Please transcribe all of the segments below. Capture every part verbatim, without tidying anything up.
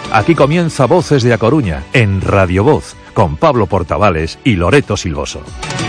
Aquí comienza Voces de A Coruña, en Radio Voz, con Pablo Portavales y Loreto Silvoso.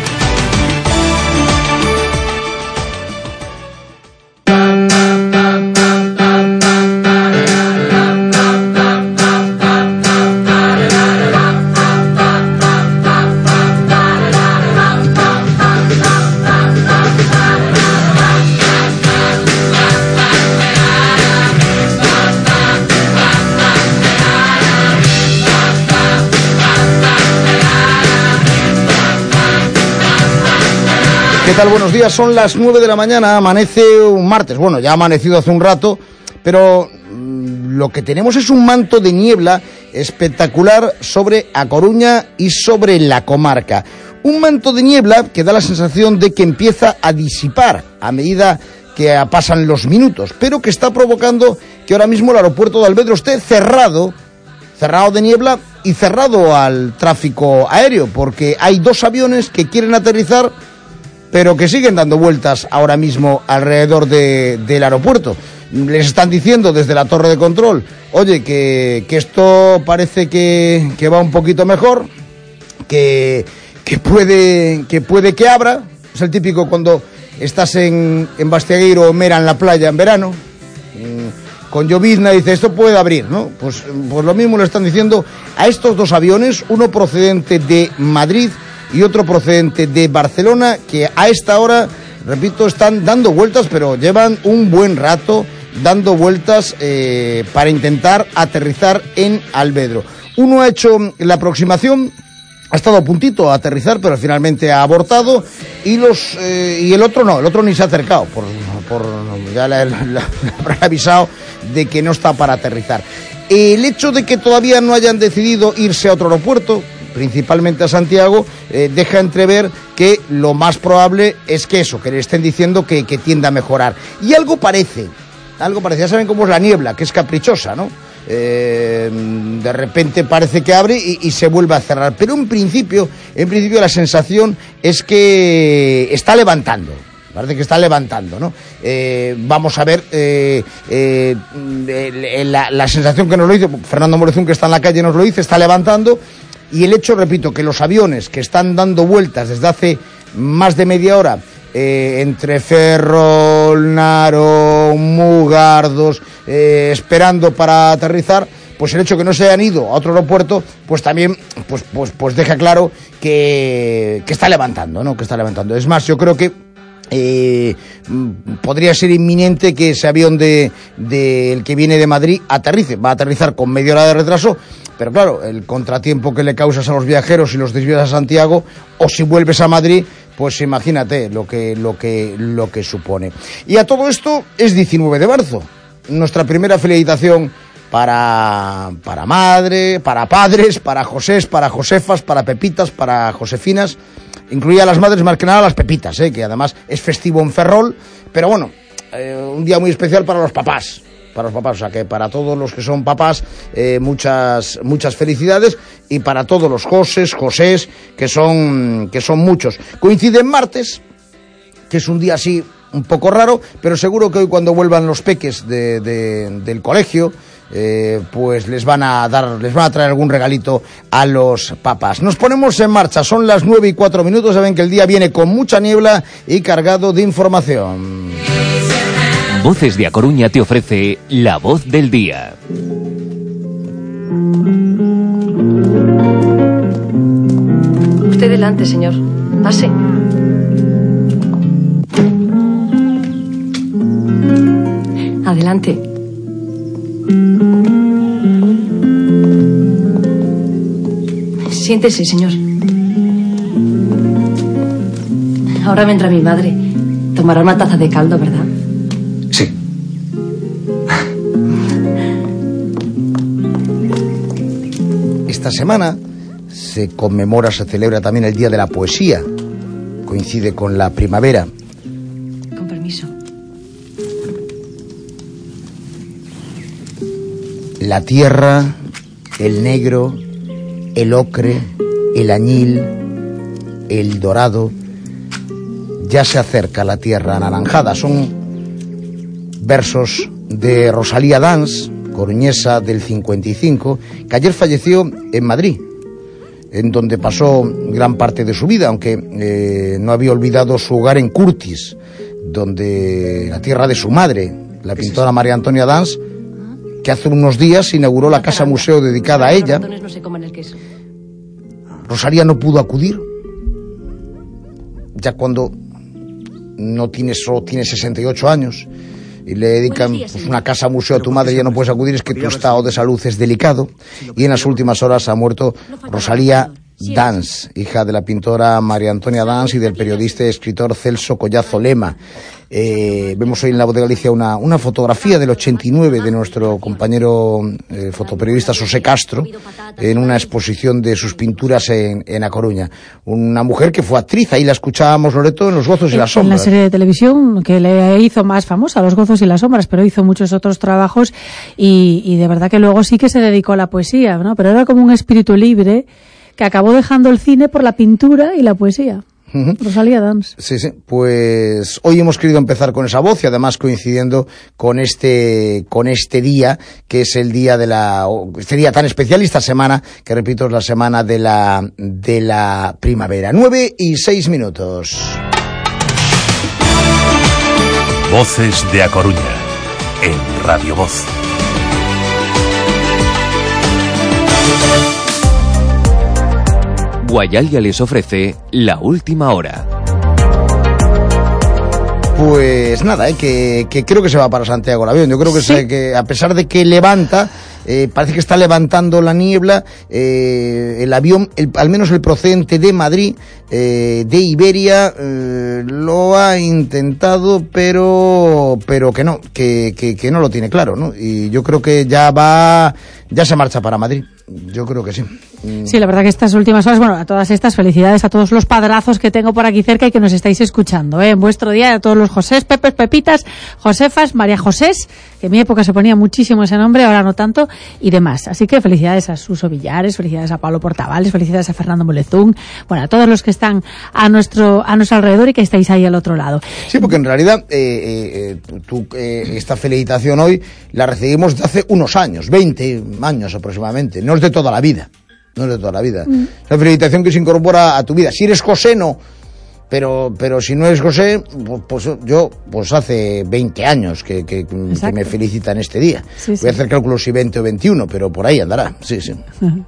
¿Qué tal? Buenos días, son las nueve de la mañana, amanece un martes, bueno, ya ha amanecido hace un rato, pero mmm, lo que tenemos es un manto de niebla espectacular sobre A Coruña y sobre la comarca. Un manto de niebla que da la sensación de que empieza a disipar a medida que pasan los minutos, pero que está provocando que ahora mismo el aeropuerto de Alvedro esté cerrado, cerrado de niebla y cerrado al tráfico aéreo, porque hay dos aviones que quieren aterrizar, pero que siguen dando vueltas ahora mismo alrededor de, del aeropuerto. Les están diciendo desde la torre de control, oye, que, que esto parece que, que va un poquito mejor, que, que, puede, que puede que abra. Es el típico cuando estás en, en Bastiagueiro o Mera en la playa en verano, con llovizna, dice, esto puede abrir, ¿no? Pues, pues lo mismo le están diciendo a estos dos aviones, uno procedente de Madrid y otro procedente de Barcelona, que a esta hora, repito, están dando vueltas, pero llevan un buen rato dando vueltas eh, para intentar aterrizar en Alvedro. Uno ha hecho la aproximación, ha estado a puntito a aterrizar, pero finalmente ha abortado, y los eh, y el otro no, el otro ni se ha acercado, por, por ya le habrán avisado de que no está para aterrizar. El hecho de que todavía no hayan decidido irse a otro aeropuerto, principalmente a Santiago, eh, deja entrever que lo más probable es que eso, que le estén diciendo que, que tienda a mejorar. Y algo parece, algo parece, ya saben cómo es la niebla, que es caprichosa, ¿no? Eh, de repente parece que abre y, y se vuelve a cerrar, pero en principio, en principio la sensación es que está levantando. Parece que está levantando, ¿no? Eh, vamos a ver, eh, eh, la, la sensación que nos lo dice Fernando Morezún, que está en la calle, nos lo dice, está levantando. Y el hecho, repito, que los aviones que están dando vueltas desde hace más de media hora eh, entre Ferrol, Naro, Mugardos, eh, esperando para aterrizar, pues el hecho que no se hayan ido a otro aeropuerto, pues también pues pues pues deja claro que, que está levantando, ¿no? Que está levantando. Es más, yo creo que Eh, podría ser inminente que ese avión de, de el que viene de Madrid aterrice. Va a aterrizar con media hora de retraso, pero claro, el contratiempo que le causas a los viajeros y los desvíos a Santiago, o si vuelves a Madrid, pues imagínate lo que, lo que, lo que supone. Y a todo esto es diecinueve de marzo, nuestra primera felicitación para, para madre, para padres, para Josés, para Josefas, para Pepitas, para Josefinas. Incluía a las madres, más que nada a las Pepitas, ¿eh? Que además es festivo en Ferrol, pero bueno, eh, un día muy especial para los papás, para los papás, o sea que para todos los que son papás, eh, muchas muchas felicidades, y para todos los Josés, Josés, que son, que son muchos. Coincide en martes, que es un día así un poco raro, pero seguro que hoy cuando vuelvan los peques de, de, del colegio, Eh, pues les van a dar, les van a traer algún regalito a los papás. Nos ponemos en marcha, son las nueve y cuatro minutos, saben que el día viene con mucha niebla y cargado de información. Voces de A Coruña te ofrece la voz del día. Usted delante, señor. Pase. Adelante. Siéntese, señor. Ahora vendrá mi madre. Tomará una taza de caldo, ¿verdad? Sí. Esta semana se conmemora, se celebra también el Día de la Poesía. Coincide con la primavera. Con permiso. La tierra, el negro, el ocre, el añil, el dorado. Ya se acerca la tierra anaranjada. Son versos de Rosalía Dans, coruñesa del cincuenta y cinco, que ayer falleció en Madrid, en donde pasó gran parte de su vida, aunque eh, no había olvidado su hogar en Curtis, donde la tierra de su madre, la pintora María Antonia Dans, que hace unos días inauguró la casa museo dedicada a ella. Rosalía no pudo acudir, ya cuando no tiene, solo tiene sesenta y ocho años, y le dedican pues, una casa museo a tu madre y ya no puedes acudir, es que tu estado de salud es delicado, y en las últimas horas ha muerto Rosalía Dans, hija de la pintora María Antonia Dans y del periodista y escritor Celso Collazo Lema. Eh, vemos hoy en La Voz de Galicia una, una fotografía del ochenta y nueve de nuestro compañero eh, fotoperiodista José Castro en una exposición de sus pinturas en, en A Coruña. Una mujer que fue actriz, ahí la escuchábamos, Loreto, en Los Gozos y las Sombras. En la serie de televisión que le hizo más famosa, Los Gozos y las Sombras, pero hizo muchos otros trabajos y, y de verdad que luego sí que se dedicó a la poesía, ¿no? Pero era como un espíritu libre que acabó dejando el cine por la pintura y la poesía. Uh-huh. Rosalía Dans. Sí, sí, pues hoy hemos querido empezar con esa voz y además coincidiendo con este con este día, que es el día de la este día tan especial, esta semana, que repito, es la semana de la de la primavera. Nueve y seis minutos. Voces de A Coruña, en Radio Voz. Guayalia les ofrece La Última Hora. Pues nada, eh, que, que creo que se va para Santiago el avión. Yo creo que, ¿sí? se, que a pesar de que levanta, eh, parece que está levantando la niebla, eh, el avión, el, al menos el procedente de Madrid, eh, de Iberia, eh, lo ha intentado, pero pero que no, que, que, que no lo tiene claro, ¿no? Y yo creo que ya va, ya se marcha para Madrid. Yo creo que sí. Sí, la verdad que estas últimas horas, bueno, a todas estas felicidades a todos los padrazos que tengo por aquí cerca y que nos estáis escuchando, ¿eh? En vuestro día, a todos los Josés, Pepes, Pepitas, Josefas, María Josés, que en mi época se ponía muchísimo ese nombre, ahora no tanto, y demás. Así que felicidades a Suso Villares, felicidades a Pablo Portavales, felicidades a Fernando Molezún, bueno, a todos los que están a nuestro a nuestro alrededor y que estáis ahí al otro lado. Sí, porque en realidad eh, eh, tú, eh, esta felicitación hoy la recibimos de hace unos años, veinte años aproximadamente, no es de toda la vida. No es de toda la vida. Mm. Es una felicitación que se incorpora a tu vida. Si eres José, no. Pero, pero si no eres José, pues, pues yo, pues hace veinte años que, que, que me felicitan este día. Sí, Voy sí. a hacer cálculos si veinte o veintiuno, pero por ahí andará. Sí, sí. Uh-huh.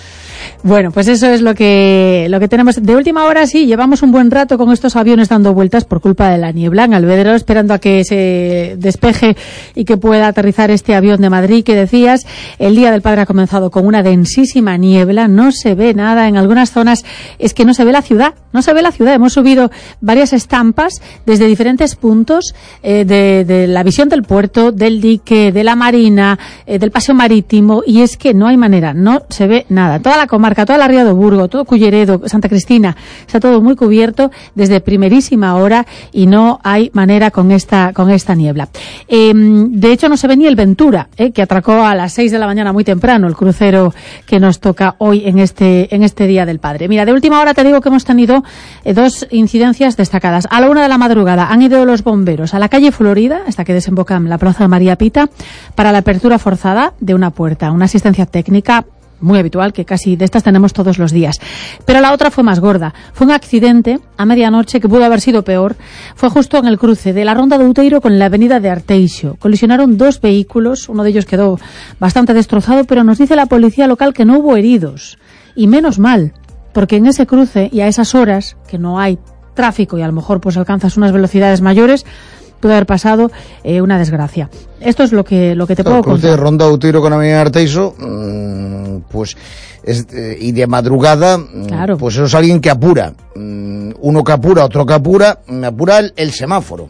Bueno, pues eso es lo que lo que tenemos. De última hora sí, llevamos un buen rato con estos aviones dando vueltas por culpa de la niebla en Alvedro, esperando a que se despeje y que pueda aterrizar este avión de Madrid que decías. El Día del Padre ha comenzado con una densísima niebla, no se ve nada. En algunas zonas es que no se ve la ciudad, no se ve la ciudad. Hemos subido varias estampas desde diferentes puntos eh, de, de la visión del puerto, del dique, de la marina, eh, del paseo marítimo, y es que no hay manera, no se ve nada. Toda la comarca, toda la Ría de Burgo, todo Culleredo, Santa Cristina, está todo muy cubierto desde primerísima hora y no hay manera con esta con esta niebla. Eh, de hecho, no se ve ni el Ventura, eh, que atracó a las seis de la mañana muy temprano, el crucero que nos toca hoy en este en este Día del Padre. Mira, de última hora te digo que hemos tenido eh, dos incidencias destacadas. A la una de la madrugada han ido los bomberos a la calle Florida, hasta que desemboca en la Plaza María Pita, para la apertura forzada de una puerta, una asistencia técnica muy habitual, que casi de estas tenemos todos los días. Pero la otra fue más gorda. Fue un accidente a medianoche que pudo haber sido peor. Fue justo en el cruce de la Ronda de Outeiro con la avenida de Arteixo. Colisionaron dos vehículos, uno de ellos quedó bastante destrozado, pero nos dice la policía local que no hubo heridos. Y menos mal, porque en ese cruce y a esas horas, que no hay tráfico y a lo mejor pues alcanzas unas velocidades mayores, puede haber pasado eh, una desgracia. Esto es lo que lo que te claro, puedo contar. De Ronda Outeiro con Avenida Arteixo, mmm, pues es, eh, y de madrugada, claro. Pues eso es alguien que apura. Mm, uno que apura, otro que apura, me apura el, el semáforo.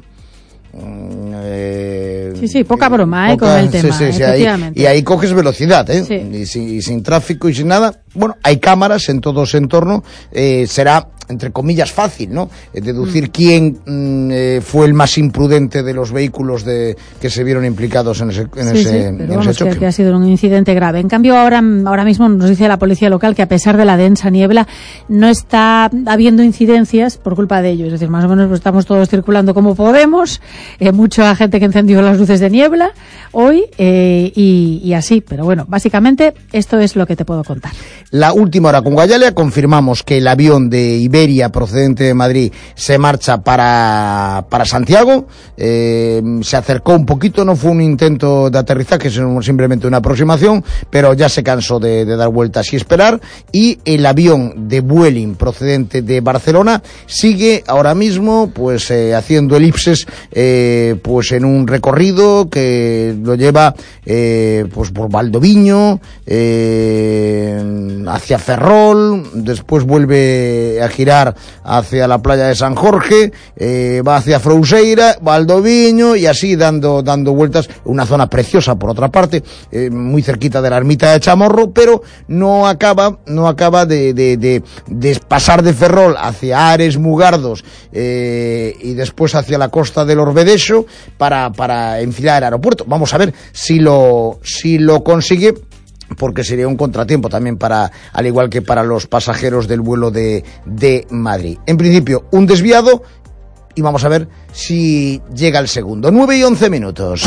Mm, eh, sí, sí, poca broma, eh, poca, con el tema, sí, sí, sí, efectivamente. Ahí, y ahí coges velocidad, ¿eh? Sí. Y, sin, y sin tráfico y sin nada, bueno, hay cámaras en todo ese entorno, eh, será, entre comillas, fácil, ¿no?, eh, deducir mm. quién mm, eh, fue el más imprudente de los vehículos de, que se vieron implicados en ese, en sí, ese, sí, en pero ese vamos, choque. Que, que ha sido un incidente grave. En cambio, ahora, ahora mismo nos dice la policía local que a pesar de la densa niebla, no está habiendo incidencias por culpa de ello. Es decir, más o menos pues, estamos todos circulando como podemos, eh, mucha gente que encendió las luces de niebla hoy eh, y, y así. Pero bueno, básicamente esto es lo que te puedo contar. La última hora con Guayalia, confirmamos que el avión de Iberia procedente de Madrid se marcha para, para Santiago, eh, se acercó un poquito, no fue un intento de aterrizaje, sino simplemente una aproximación, pero ya se cansó de, de dar vueltas y esperar, y el avión de Vueling procedente de Barcelona sigue ahora mismo pues eh, haciendo elipses eh, pues en un recorrido que lo lleva eh, pues por Valdoviño, eh, hacia Ferrol, después vuelve a girar hacia la playa de San Jorge, eh, va hacia Frouseira, Valdoviño y así dando dando vueltas, una zona preciosa por otra parte, eh, muy cerquita de la ermita de Chamorro, pero no acaba no acaba de, de, de, de pasar de Ferrol hacia Ares, Mugardos eh, y después hacia la costa del Orvedexo para, para enfilar el aeropuerto. Vamos a ver si lo si lo consigue, porque sería un contratiempo también para, al igual que para los pasajeros del vuelo de, de Madrid. En principio, un desviado, y vamos a ver si llega el segundo. nueve y once minutos.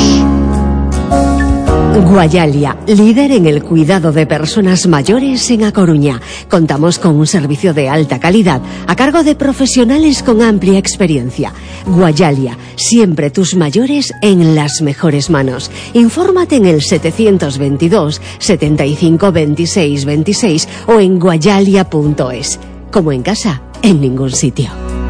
Guayalia, líder en el cuidado de personas mayores en A Coruña. Contamos con un servicio de alta calidad a cargo de profesionales con amplia experiencia. Guayalia, siempre tus mayores en las mejores manos. Infórmate en el setecientos veintidós, setenta y cinco, veintiséis, veintiséis o en guayalia punto es. Como en casa, en ningún sitio.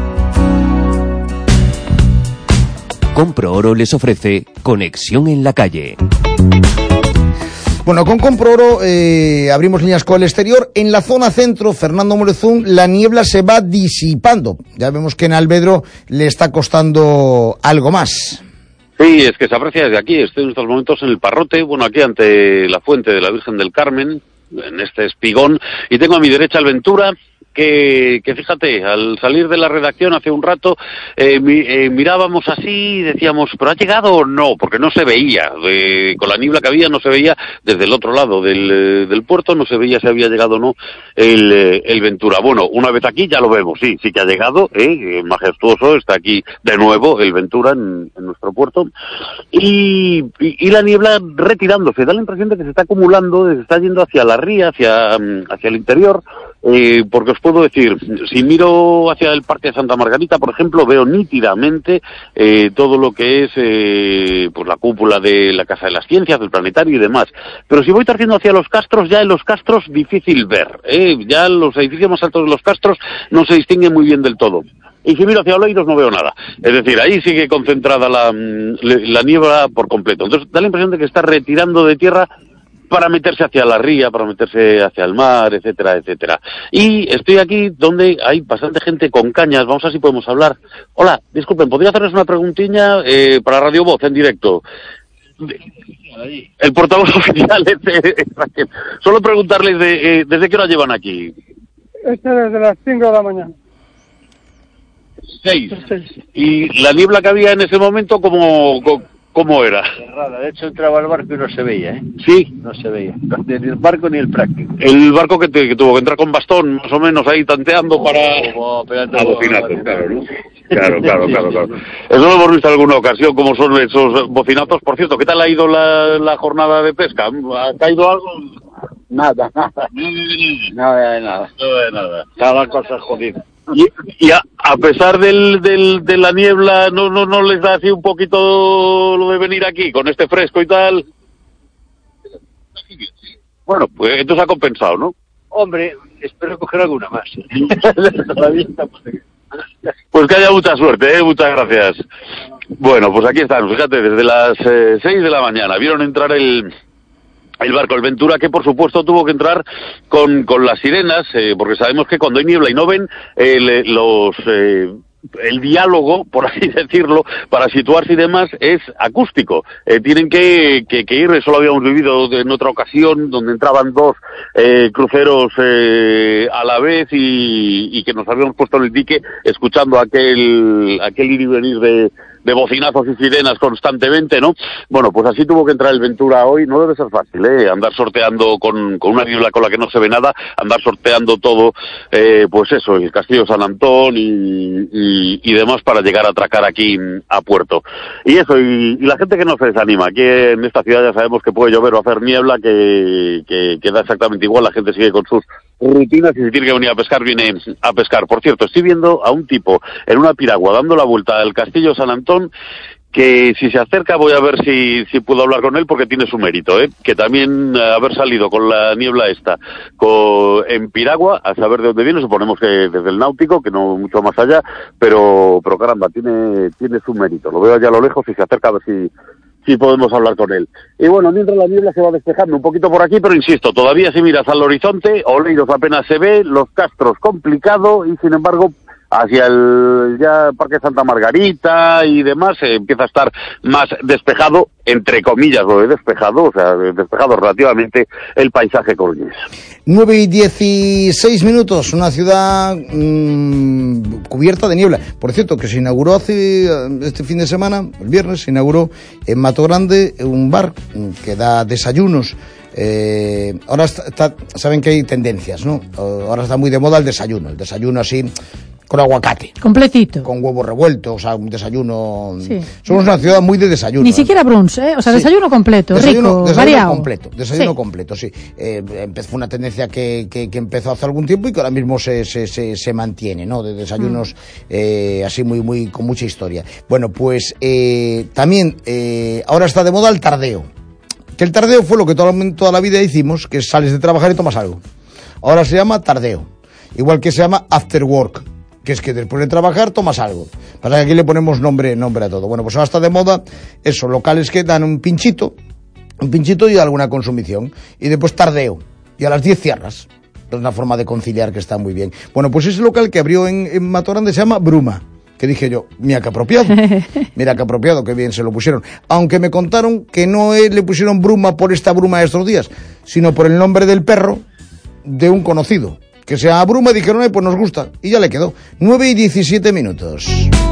Compro Oro les ofrece Conexión en la Calle. Bueno, con Comproro eh, abrimos líneas con el exterior. En la zona centro, Fernando Morezún, la niebla se va disipando. Ya vemos que en Alvedro le está costando algo más. Sí, es que se aprecia desde aquí. Estoy en estos momentos en el Parrote, bueno, aquí ante la fuente de la Virgen del Carmen, en este espigón, y tengo a mi derecha el Ventura, que, que fíjate, al salir de la redacción hace un rato, eh, mi, eh, mirábamos así y decíamos, ¿pero ha llegado o no? Porque no se veía, eh, con la niebla que había no se veía desde el otro lado del, eh, del puerto, no se veía si había llegado o no el, eh, el Ventura. Bueno, una vez aquí ya lo vemos, sí, sí que ha llegado, eh, majestuoso, está aquí de nuevo el Ventura en, en nuestro puerto, y, y, y la niebla retirándose, da la impresión de que se está acumulando, de que se está yendo hacia la ría, hacia, hacia el interior, eh, porque os puedo decir, si miro hacia el Parque de Santa Margarita, por ejemplo, veo nítidamente eh, todo lo que es eh, pues la cúpula de la Casa de las Ciencias, del Planetario y demás. Pero si voy torciendo hacia los Castros, ya en los Castros difícil ver, ¿eh? Ya los edificios más altos de los Castros no se distinguen muy bien del todo. Y si miro hacia Oleiros no veo nada. Es decir, ahí sigue concentrada la, la niebla por completo. Entonces da la impresión de que está retirando de tierra para meterse hacia la ría, para meterse hacia el mar, etcétera, etcétera. Y estoy aquí donde hay bastante gente con cañas, vamos a ver si podemos hablar. Hola, disculpen, ¿podría hacerles una preguntilla eh, para Radio Voz en directo? El portavoz oficial es eh, Raquel. Solo preguntarles de, eh, ¿desde qué hora llevan aquí? Este desde las cinco de la mañana. Seis. ¿Y la niebla que había en ese momento, cómo, cómo era? Cerrada. De hecho, entraba al barco y no se veía, ¿eh? Sí. No se veía. Ni el barco ni el práctico. El barco que, te, que tuvo que entrar con bastón, más o menos, ahí tanteando para... A bocinazos, claro, ¿no? Claro, claro, claro, claro. Eso lo hemos visto en alguna ocasión, como son esos bocinazos. Por cierto, ¿qué tal ha ido la, la jornada de pesca? ¿Ha caído algo? Nada, nada. Nada de nada. Nada de nada. Cada la cosa jodida. Y, y a, a pesar del, del, de la niebla, ¿no, no, ¿no les da así un poquito lo de venir aquí, con este fresco y tal? Bueno, pues entonces ha compensado, ¿no? Hombre, espero coger alguna más. Pues que haya mucha suerte, ¿eh? Muchas gracias. Bueno, pues aquí están, fíjate, desde las eh, seis de la mañana vieron entrar el... el barco, el Ventura, que por supuesto tuvo que entrar con, con las sirenas, eh, porque sabemos que cuando hay niebla y no ven, eh, le, los eh, el diálogo, por así decirlo, para situarse y demás, es acústico. Eh, tienen que, que, que ir, eso lo habíamos vivido en otra ocasión, donde entraban dos eh, cruceros eh, a la vez y, y que nos habíamos puesto en el dique escuchando aquel, aquel ir y venir de, de bocinazos y sirenas constantemente, ¿no? Bueno, pues así tuvo que entrar el Ventura hoy. No debe ser fácil, ¿eh? Andar sorteando con, con una niebla con la que no se ve nada, andar sorteando todo, eh, pues eso, el Castillo San Antón y, y, y demás para llegar a atracar aquí a puerto. Y eso, y, y la gente que no se desanima. Aquí en esta ciudad ya sabemos que puede llover o hacer niebla, que, que, que da exactamente igual, la gente sigue con sus rutinas y si tiene que venir a pescar, viene a pescar. Por cierto, estoy viendo a un tipo en una piragua dando la vuelta al Castillo San Antón, que si se acerca voy a ver si, si puedo hablar con él porque tiene su mérito, ¿eh? Que también eh, haber salido con la niebla esta con, en piragua, a saber de dónde viene, suponemos que desde el náutico, que no mucho más allá, pero, pero caramba, tiene, tiene su mérito. Lo veo allá a lo lejos y se acerca a ver si sí podemos hablar con él. Y bueno, mientras la niebla se va despejando un poquito por aquí, pero insisto, todavía si miras al horizonte, Oleiros apenas se ve, Los Castros complicado, y sin embargo, hacia el ya Parque Santa Margarita y demás, eh, empieza a estar más despejado, entre comillas lo he despejado, o sea, despejado relativamente el paisaje coruñés. nueve y dieciséis minutos, una ciudad mmm, cubierta de niebla. Por cierto, que se inauguró hace este fin de semana, el viernes, se inauguró en Matogrande un bar que da desayunos. Eh, ahora está, está, saben que hay tendencias, ¿no? Ahora está muy de moda el desayuno, el desayuno así con aguacate. Completito. Con huevos revueltos, o sea, un desayuno... Sí. Somos una ciudad muy de desayuno. Ni siquiera brunch, ¿eh? O sea, sí. Desayuno completo, desayuno, rico, desayuno variado. Completo, desayuno sí. completo, sí. Eh, empezó, fue una tendencia que, que, que empezó hace algún tiempo y que ahora mismo se, se, se, se mantiene, ¿no? De desayunos mm. eh, así muy, muy, con mucha historia. Bueno, pues eh, también eh, ahora está de moda el tardeo. Que el tardeo fue lo que toda, toda la vida hicimos, que sales de trabajar y tomas algo. Ahora se llama tardeo. Igual que se llama after work, que es que después de trabajar tomas algo. Para que aquí le ponemos nombre, nombre a todo. Bueno, pues ahora está de moda eso, locales que dan un pinchito, un pinchito y alguna consumición. Y después tardeo. Y a las diez cierras. Es una forma de conciliar que está muy bien. Bueno, pues ese local que abrió en, en Matogrande se llama Bruma. Que dije yo, mira qué apropiado, mira qué apropiado, qué bien se lo pusieron. Aunque me contaron que no le pusieron Bruma por esta bruma de estos días, sino por el nombre del perro de un conocido. Que se llama Bruma, dijeron, eh, pues nos gusta, y ya le quedó. nueve y diecisiete minutos.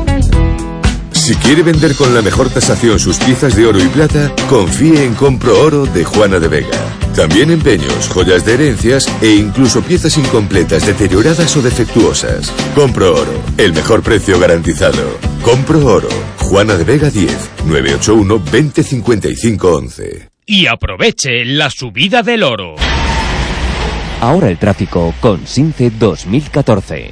Si quiere vender con la mejor tasación sus piezas de oro y plata, confíe en Compro Oro de Juana de Vega. También empeños, joyas de herencias e incluso piezas incompletas, deterioradas o defectuosas. Compro Oro, el mejor precio garantizado. Compro Oro, Juana de Vega diez, nueve ocho uno, veinte cincuenta y cinco once. Y aproveche la subida del oro. Ahora el tráfico con SINCE dos mil catorce.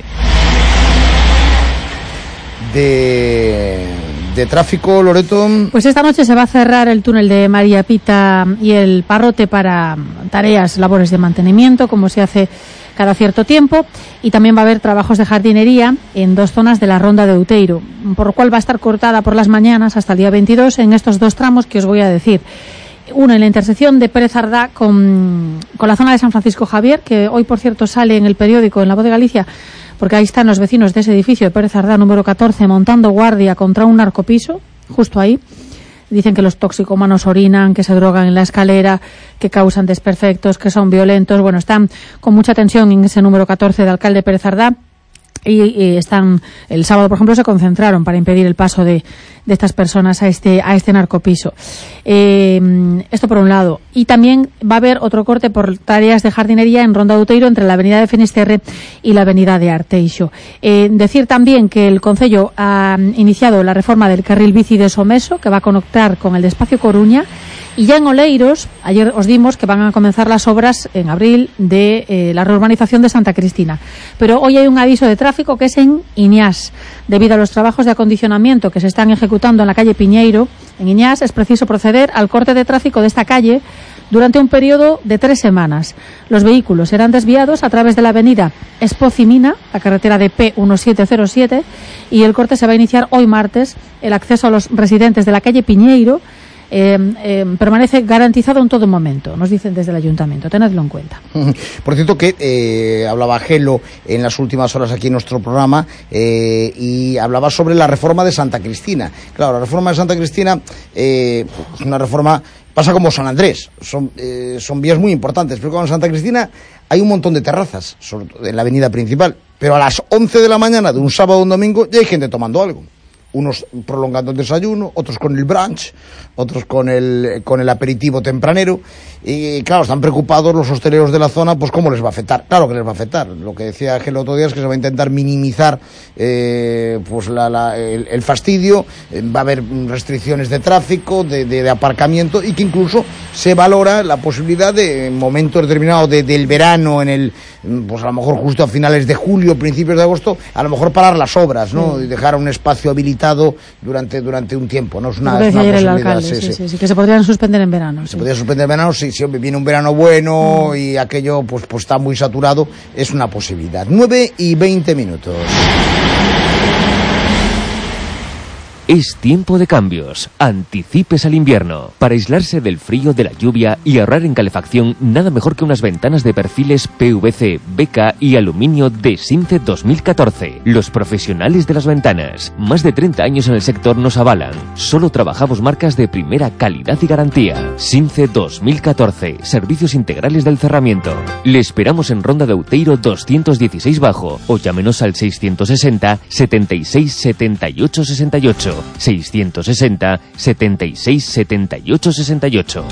De, de tráfico, Loreto. Pues esta noche se va a cerrar el túnel de María Pita y el Parrote para tareas, labores de mantenimiento, como se hace cada cierto tiempo, y también va a haber trabajos de jardinería en dos zonas de la Ronda de Outeiro, por lo cual va a estar cortada por las mañanas hasta el día veintidós en estos dos tramos que os voy a decir. Uno en la intersección de Pérez Ardá con, con la zona de San Francisco Javier, que hoy, por cierto, sale en el periódico, en La Voz de Galicia, porque ahí están los vecinos de ese edificio de Pérez Ardá número catorce montando guardia contra un narcopiso, justo ahí. Dicen que los toxicómanos orinan, que se drogan en la escalera, que causan desperfectos, que son violentos. Bueno, están con mucha tensión en ese número catorce de alcalde Pérez Ardá. Y, y están, el sábado, por ejemplo, se concentraron para impedir el paso de, de estas personas a este, a este narcopiso. Eh, esto por un lado. Y también va a haber otro corte por tareas de jardinería en Ronda de Outeiro entre la avenida de Finisterre y la avenida de Arteixo. Eh, decir también que el Concello ha iniciado la reforma del carril bici de Someso, que va a conectar con el de Espacio Coruña. Y ya en Oleiros, ayer os dimos que van a comenzar las obras en abril de eh, la reurbanización de Santa Cristina. Pero hoy hay un aviso de tráfico que es en Iñás. Debido a los trabajos de acondicionamiento que se están ejecutando en la calle Piñeiro, en Iñás, es preciso proceder al corte de tráfico de esta calle durante un periodo de tres semanas. Los vehículos serán desviados a través de la avenida Espocimina, la carretera de P diecisiete cero siete, y el corte se va a iniciar hoy martes. El acceso a los residentes de la calle Piñeiro eh, eh, permanece garantizado en todo momento, nos dicen desde el ayuntamiento, tenedlo en cuenta. Por cierto que eh, hablaba Gelo en las últimas horas aquí en nuestro programa eh, y hablaba sobre la reforma de Santa Cristina. Claro, la reforma de Santa Cristina eh, es una reforma, pasa como San Andrés, son, eh, son vías muy importantes, pero con Santa Cristina hay un montón de terrazas sobre todo en la avenida principal, pero a las once de la mañana de un sábado o un domingo ya hay gente tomando algo. Unos prolongando el desayuno, otros con el brunch, otros con el, con el aperitivo tempranero. Y claro, están preocupados los hosteleros de la zona, pues cómo les va a afectar. Claro que les va a afectar. Lo que decía Ángel el otro día es que se va a intentar minimizar eh, pues la, la, el, el fastidio. Eh, va a haber restricciones de tráfico, de, de, de aparcamiento, y que incluso se valora la posibilidad de, en momentos determinados de, del verano, en el, pues a lo mejor justo a finales de julio, principios de agosto, a lo mejor parar las obras, ¿no? Sí. Y dejar un espacio habilitado durante durante un tiempo, ¿no? Es una, es una posibilidad. Alcalde, sí, sí, sí. Sí, sí, que se podrían suspender en verano. Se sí. podría suspender en verano, si, si viene un verano bueno mm. y aquello pues, pues está muy saturado, es una posibilidad. nueve y veinte minutos. Es tiempo de cambios. Anticipes al invierno. Para aislarse del frío, de la lluvia y ahorrar en calefacción, nada mejor que unas ventanas de perfiles P V C, B K y aluminio de Since dos mil catorce. Los profesionales de las ventanas. Más de treinta años en el sector nos avalan. Solo trabajamos marcas de primera calidad y garantía. Since dos mil catorce. Servicios integrales del cerramiento. Le esperamos en Ronda de Outeiro doscientos dieciséis Bajo o llámenos al seiscientos sesenta, setenta y seis, setenta y ocho, sesenta y ocho. seiscientos sesenta, setenta y seis, setenta y ocho, sesenta y ocho.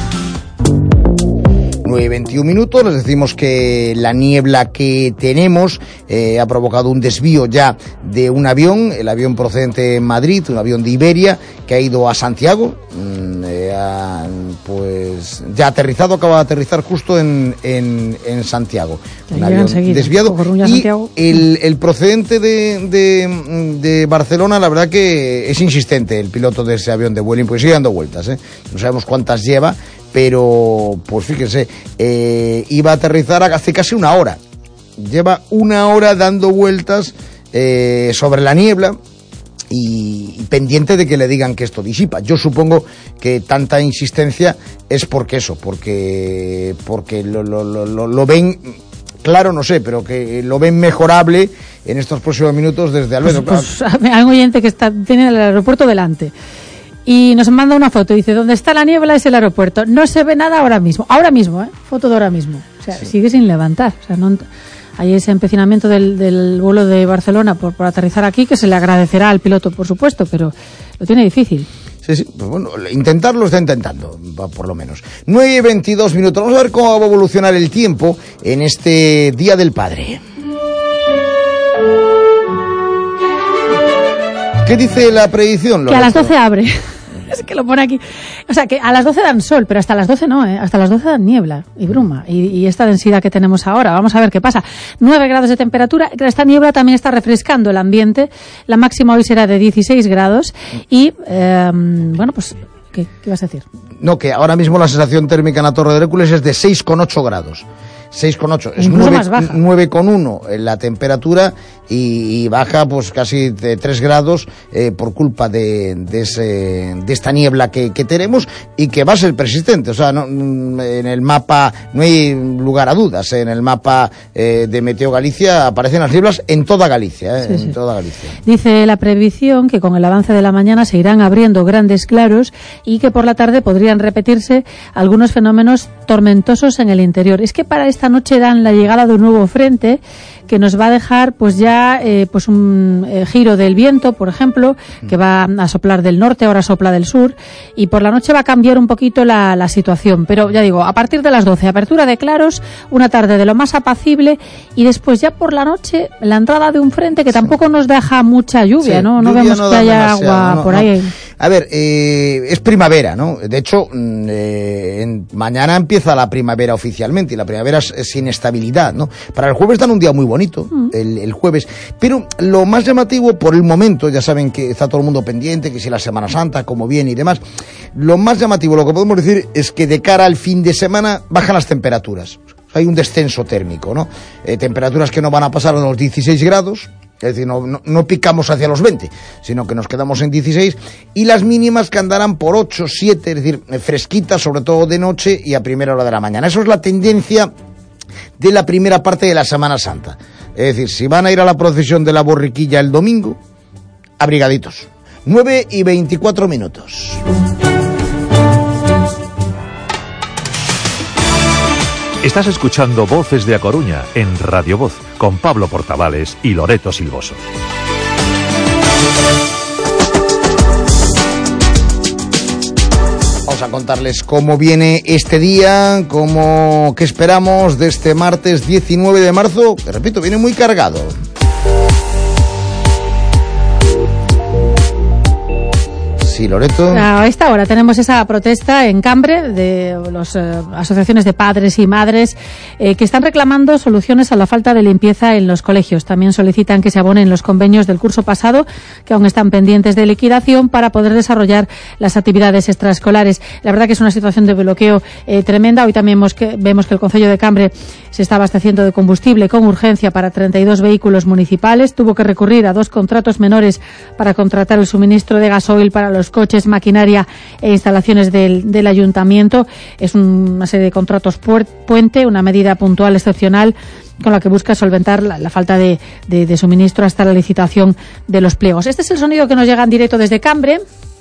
nueve y veintiún minutos, les decimos que la niebla que tenemos eh, ha provocado un desvío ya de un avión, el avión procedente de Madrid, un avión de Iberia, que ha ido a Santiago, eh, ha, pues ya ha aterrizado, acaba de aterrizar justo en, en, en Santiago. Que un avión seguido, desviado. Y el, el procedente de, de, de Barcelona, la verdad que es insistente el piloto de ese avión de Vueling, porque sigue dando vueltas, ¿eh? No sabemos cuántas lleva, pero pues fíjense, eh, iba a aterrizar hace casi una hora. Lleva una hora dando vueltas eh, sobre la niebla y, y pendiente de que le digan que esto disipa. Yo supongo que tanta insistencia es porque eso, porque porque lo, lo, lo, lo ven, claro, no sé, pero que lo ven mejorable en estos próximos minutos desde Albedo. Pues, pues hay un oyente que está, tiene el aeropuerto delante. Y nos manda una foto, dice, donde está la niebla es el aeropuerto. No se ve nada ahora mismo. Ahora mismo, ¿eh? Foto de ahora mismo. O sea, sí. Sigue sin levantar. O sea, no, hay ese empecinamiento del, del vuelo de Barcelona por, por aterrizar aquí, que se le agradecerá al piloto, por supuesto, pero lo tiene difícil. Sí, sí, pues bueno, intentarlo está intentando, por lo menos. nueve y veintidós minutos. Vamos a ver cómo va a evolucionar el tiempo en este Día del Padre. ¿Qué dice la predicción, Loreto? Que a las doce abre. Es que lo pone aquí. O sea, que a las doce dan sol, pero hasta las doce no, ¿eh? Hasta las doce dan niebla y bruma. Y, y esta densidad que tenemos ahora. Vamos a ver qué pasa. nueve grados de temperatura. Esta niebla también está refrescando el ambiente. La máxima hoy será de dieciséis grados. Y, eh, bueno, pues, ¿qué, ¿qué vas a decir? No, que ahora mismo la sensación térmica en la Torre de Hércules es de seis coma ocho grados. seis coma ocho, es nueve coma uno en la temperatura y, y baja pues casi de tres grados eh, por culpa de, de, ese, de esta niebla que, que tenemos y que va a ser persistente. O sea, no, en el mapa no hay lugar a dudas, en el mapa eh, de Meteo Galicia aparecen las nieblas en toda Galicia, eh, sí, en sí. toda Galicia. Dice la previsión que con el avance de la mañana se irán abriendo grandes claros y que por la tarde podrían repetirse algunos fenómenos tormentosos en el interior. Es que para esta noche dan la llegada de un nuevo frente que nos va a dejar pues ya eh, pues un eh, giro del viento, por ejemplo, que va a soplar del norte, ahora sopla del sur, y por la noche va a cambiar un poquito la, la situación. Pero ya digo, a partir de las doce, apertura de claros, una tarde de lo más apacible, y después ya por la noche la entrada de un frente que tampoco nos deja mucha lluvia, sí, ¿no? No lluvia vemos no que haya agua no, por no. ahí. A ver, eh, es primavera, ¿no? De hecho, eh, en, mañana empieza la primavera oficialmente, y la primavera es, es inestabilidad, ¿no? Para el jueves dan un día muy bonito, mm. el, el jueves, pero lo más llamativo por el momento, ya saben que está todo el mundo pendiente, que si la Semana Santa, cómo viene y demás, lo más llamativo, lo que podemos decir es que de cara al fin de semana bajan las temperaturas. Hay un descenso térmico, ¿no? Eh, temperaturas que no van a pasar de los dieciséis grados, Es decir, no, no, no picamos hacia los veinte, sino que nos quedamos en dieciséis, y las mínimas que andarán por ocho, siete, es decir, fresquitas, sobre todo de noche y a primera hora de la mañana. Eso es la tendencia de la primera parte de la Semana Santa. Es decir, si van a ir a la procesión de la borriquilla el domingo, abrigaditos. nueve y veinticuatro minutos. Estás escuchando Voces de A Coruña en Radio Voz con Pablo Portavales y Loreto Silvoso. Vamos a contarles cómo viene este día, cómo, qué esperamos de este martes diecinueve de marzo, que repito, viene muy cargado. Sí, Loreto. A esta hora tenemos esa protesta en Cambre de las eh, asociaciones de padres y madres eh, que están reclamando soluciones a la falta de limpieza en los colegios. También solicitan que se abonen los convenios del curso pasado, que aún están pendientes de liquidación, para poder desarrollar las actividades extraescolares. La verdad que es una situación de bloqueo eh, tremenda. Hoy también vemos que, vemos que el Concello de Cambre se está abasteciendo de combustible con urgencia para treinta y dos vehículos municipales. Tuvo que recurrir a dos contratos menores para contratar el suministro de gasoil para los coches, maquinaria e instalaciones del, del ayuntamiento. Es una serie de contratos puente, una medida puntual excepcional con la que busca solventar la, la falta de, de, de suministro hasta la licitación de los pliegos. Este es el sonido que nos llega en directo desde Cambre.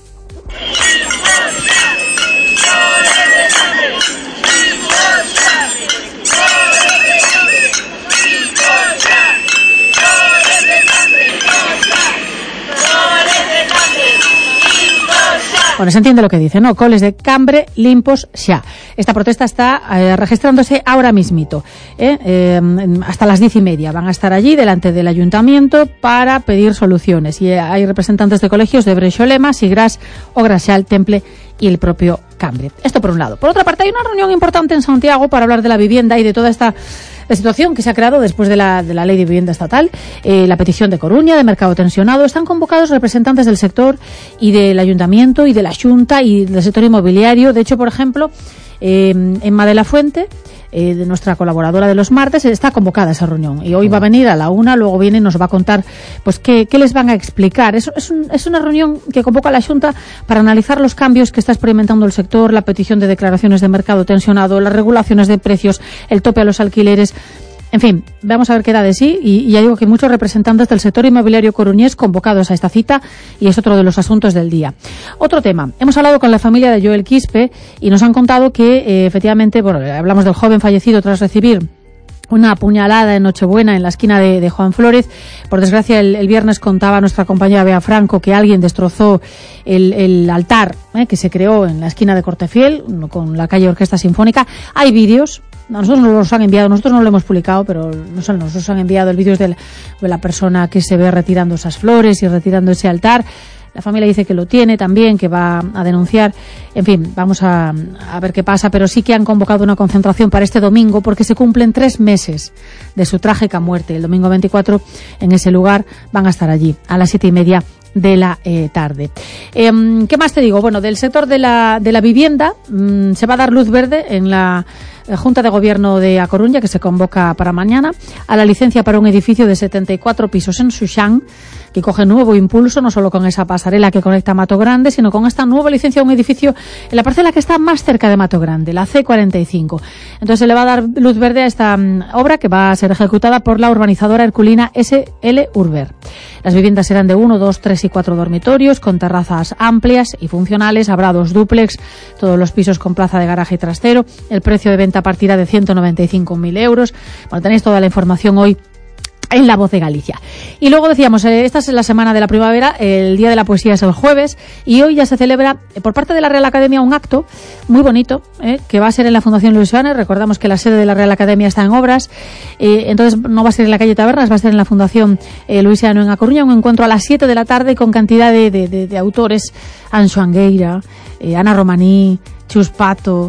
Bueno, se entiende lo que dice, ¿no? Coles de Cambre, limpos xa. Esta protesta está eh, registrándose ahora mismito. ¿eh? Eh, hasta las diez y media van a estar allí delante del ayuntamiento para pedir soluciones. Y eh, hay representantes de colegios de Brexolema, Sigras, Ograxal, Temple y el propio Cambre. Esto por un lado. Por otra parte, hay una reunión importante en Santiago para hablar de la vivienda y de toda esta la situación que se ha creado después de la, de la ley de vivienda estatal, eh, la petición de Coruña, de mercado tensionado. Están convocados representantes del sector y del ayuntamiento y de la Xunta y del sector inmobiliario. De hecho, por ejemplo, eh, en Madelafuente, eh, de nuestra colaboradora de los martes, está convocada esa reunión y hoy va a venir a la una, luego viene y nos va a contar pues qué, qué les van a explicar. Es, es, un, es una reunión que convoca la Xunta para analizar los cambios que está experimentando el sector, la petición de declaraciones de mercado tensionado, las regulaciones de precios, el tope a los alquileres. En fin, vamos a ver qué da de sí, y, y ya digo que muchos representantes del sector inmobiliario coruñés convocados a esta cita, y es otro de los asuntos del día. Otro tema, hemos hablado con la familia de Joel Quispe y nos han contado que eh, efectivamente, bueno, hablamos del joven fallecido tras recibir una puñalada en Nochebuena en la esquina de, de Juan Flórez. Por desgracia, el, el viernes contaba nuestra compañera Bea Franco que alguien destrozó el, el altar eh, que se creó en la esquina de Cortefiel, con la calle Orquesta Sinfónica. Hay vídeos. A nosotros nos los han enviado, nosotros no lo hemos publicado, pero nos han, nos han enviado el vídeo de, de la persona que se ve retirando esas flores y retirando ese altar. La familia dice que lo tiene también, que va a denunciar. En fin, vamos a, a ver qué pasa, pero sí que han convocado una concentración para este domingo porque se cumplen tres meses de su trágica muerte. El domingo veinticuatro, en ese lugar, van a estar allí a las siete y media de la eh, tarde. Eh, ¿Qué más te digo? Bueno, del sector de la, de la vivienda mmm, se va a dar luz verde en la Junta de Gobierno de A Coruña, que se convoca para mañana, a la licencia para un edificio de setenta y cuatro pisos en Suxán, que coge nuevo impulso, no solo con esa pasarela que conecta a Mato Grande, sino con esta nueva licencia a un edificio en la parcela que está más cerca de Mato Grande, la C cuarenta y cinco. Entonces se le va a dar luz verde a esta um, obra, que va a ser ejecutada por la urbanizadora herculina S L Urber. Las viviendas serán de uno, dos, tres y cuatro dormitorios, con terrazas amplias y funcionales. Habrá dos dúplex, todos los pisos con plaza de garaje y trastero. El precio de venta partirá de ciento noventa y cinco mil euros. Bueno, tenéis toda la información hoy en La Voz de Galicia. Y luego decíamos, eh, esta es la semana de la primavera, el Día de la Poesía es el jueves, y hoy ya se celebra eh, por parte de la Real Academia un acto muy bonito, eh, que va a ser en la Fundación Luis Suárez. Recordamos que la sede de la Real Academia está en obras, eh, entonces no va a ser en la calle Tabernas, va a ser en la Fundación eh, Luis Suárez en A Coruña, un encuentro a las siete de la tarde con cantidad de, de, de, de autores: Anxo Angueira, eh, Ana Romaní, Chus Pato,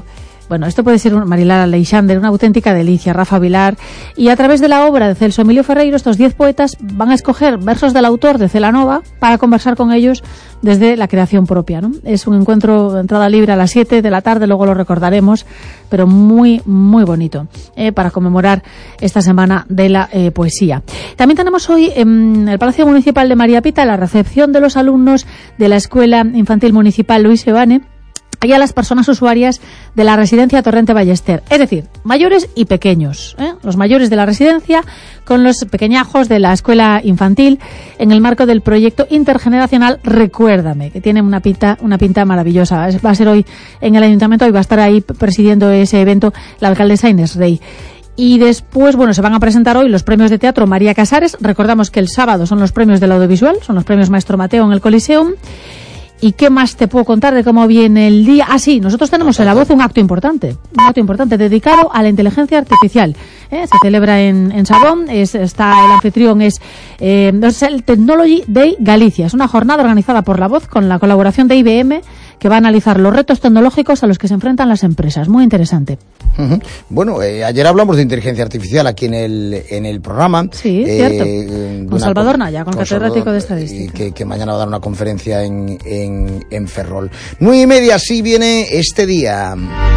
Bueno, esto puede ser un, Marilar Aleixander, una auténtica delicia, Rafa Vilar. Y a través de la obra de Celso Emilio Ferreiro, estos diez poetas van a escoger versos del autor de Celanova para conversar con ellos desde la creación propia, ¿no? Es un encuentro de entrada libre a las siete de la tarde, luego lo recordaremos, pero muy, muy bonito, eh, para conmemorar esta semana de la eh, poesía. También tenemos hoy en el Palacio Municipal de María Pita la recepción de los alumnos de la Escuela Infantil Municipal Luis Evane y a las personas usuarias de la residencia Torrente Ballester, es decir, mayores y pequeños, ¿eh? Los mayores de la residencia con los pequeñajos de la escuela infantil en el marco del proyecto intergeneracional Recuérdame, que tiene una pinta, una pinta maravillosa. Va a ser hoy en el Ayuntamiento y va a estar ahí presidiendo ese evento la alcaldesa Inés Rey. Y después, bueno, se van a presentar hoy los premios de teatro María Casares. Recordamos que el sábado son los premios del audiovisual, son los premios Maestro Mateo en el Coliseum. ¿Y qué más te puedo contar de cómo viene el día? Ah, sí, nosotros tenemos en La Voz un acto importante, un acto importante dedicado a la inteligencia artificial. ¿eh? Se celebra en, en Sabón, es, está el anfitrión, es, eh, es el Technology Day Galicia. Es una jornada organizada por La Voz con la colaboración de I B M, que va a analizar los retos tecnológicos a los que se enfrentan las empresas. Muy interesante. Uh-huh. Bueno, eh, ayer hablamos de inteligencia artificial aquí en el en el programa. Sí, eh, cierto. Con Salvador Naya, con, con catedrático Salvador, de estadística. Y que, que mañana va a dar una conferencia en, en, en Ferrol. Nueve y media, así viene este día.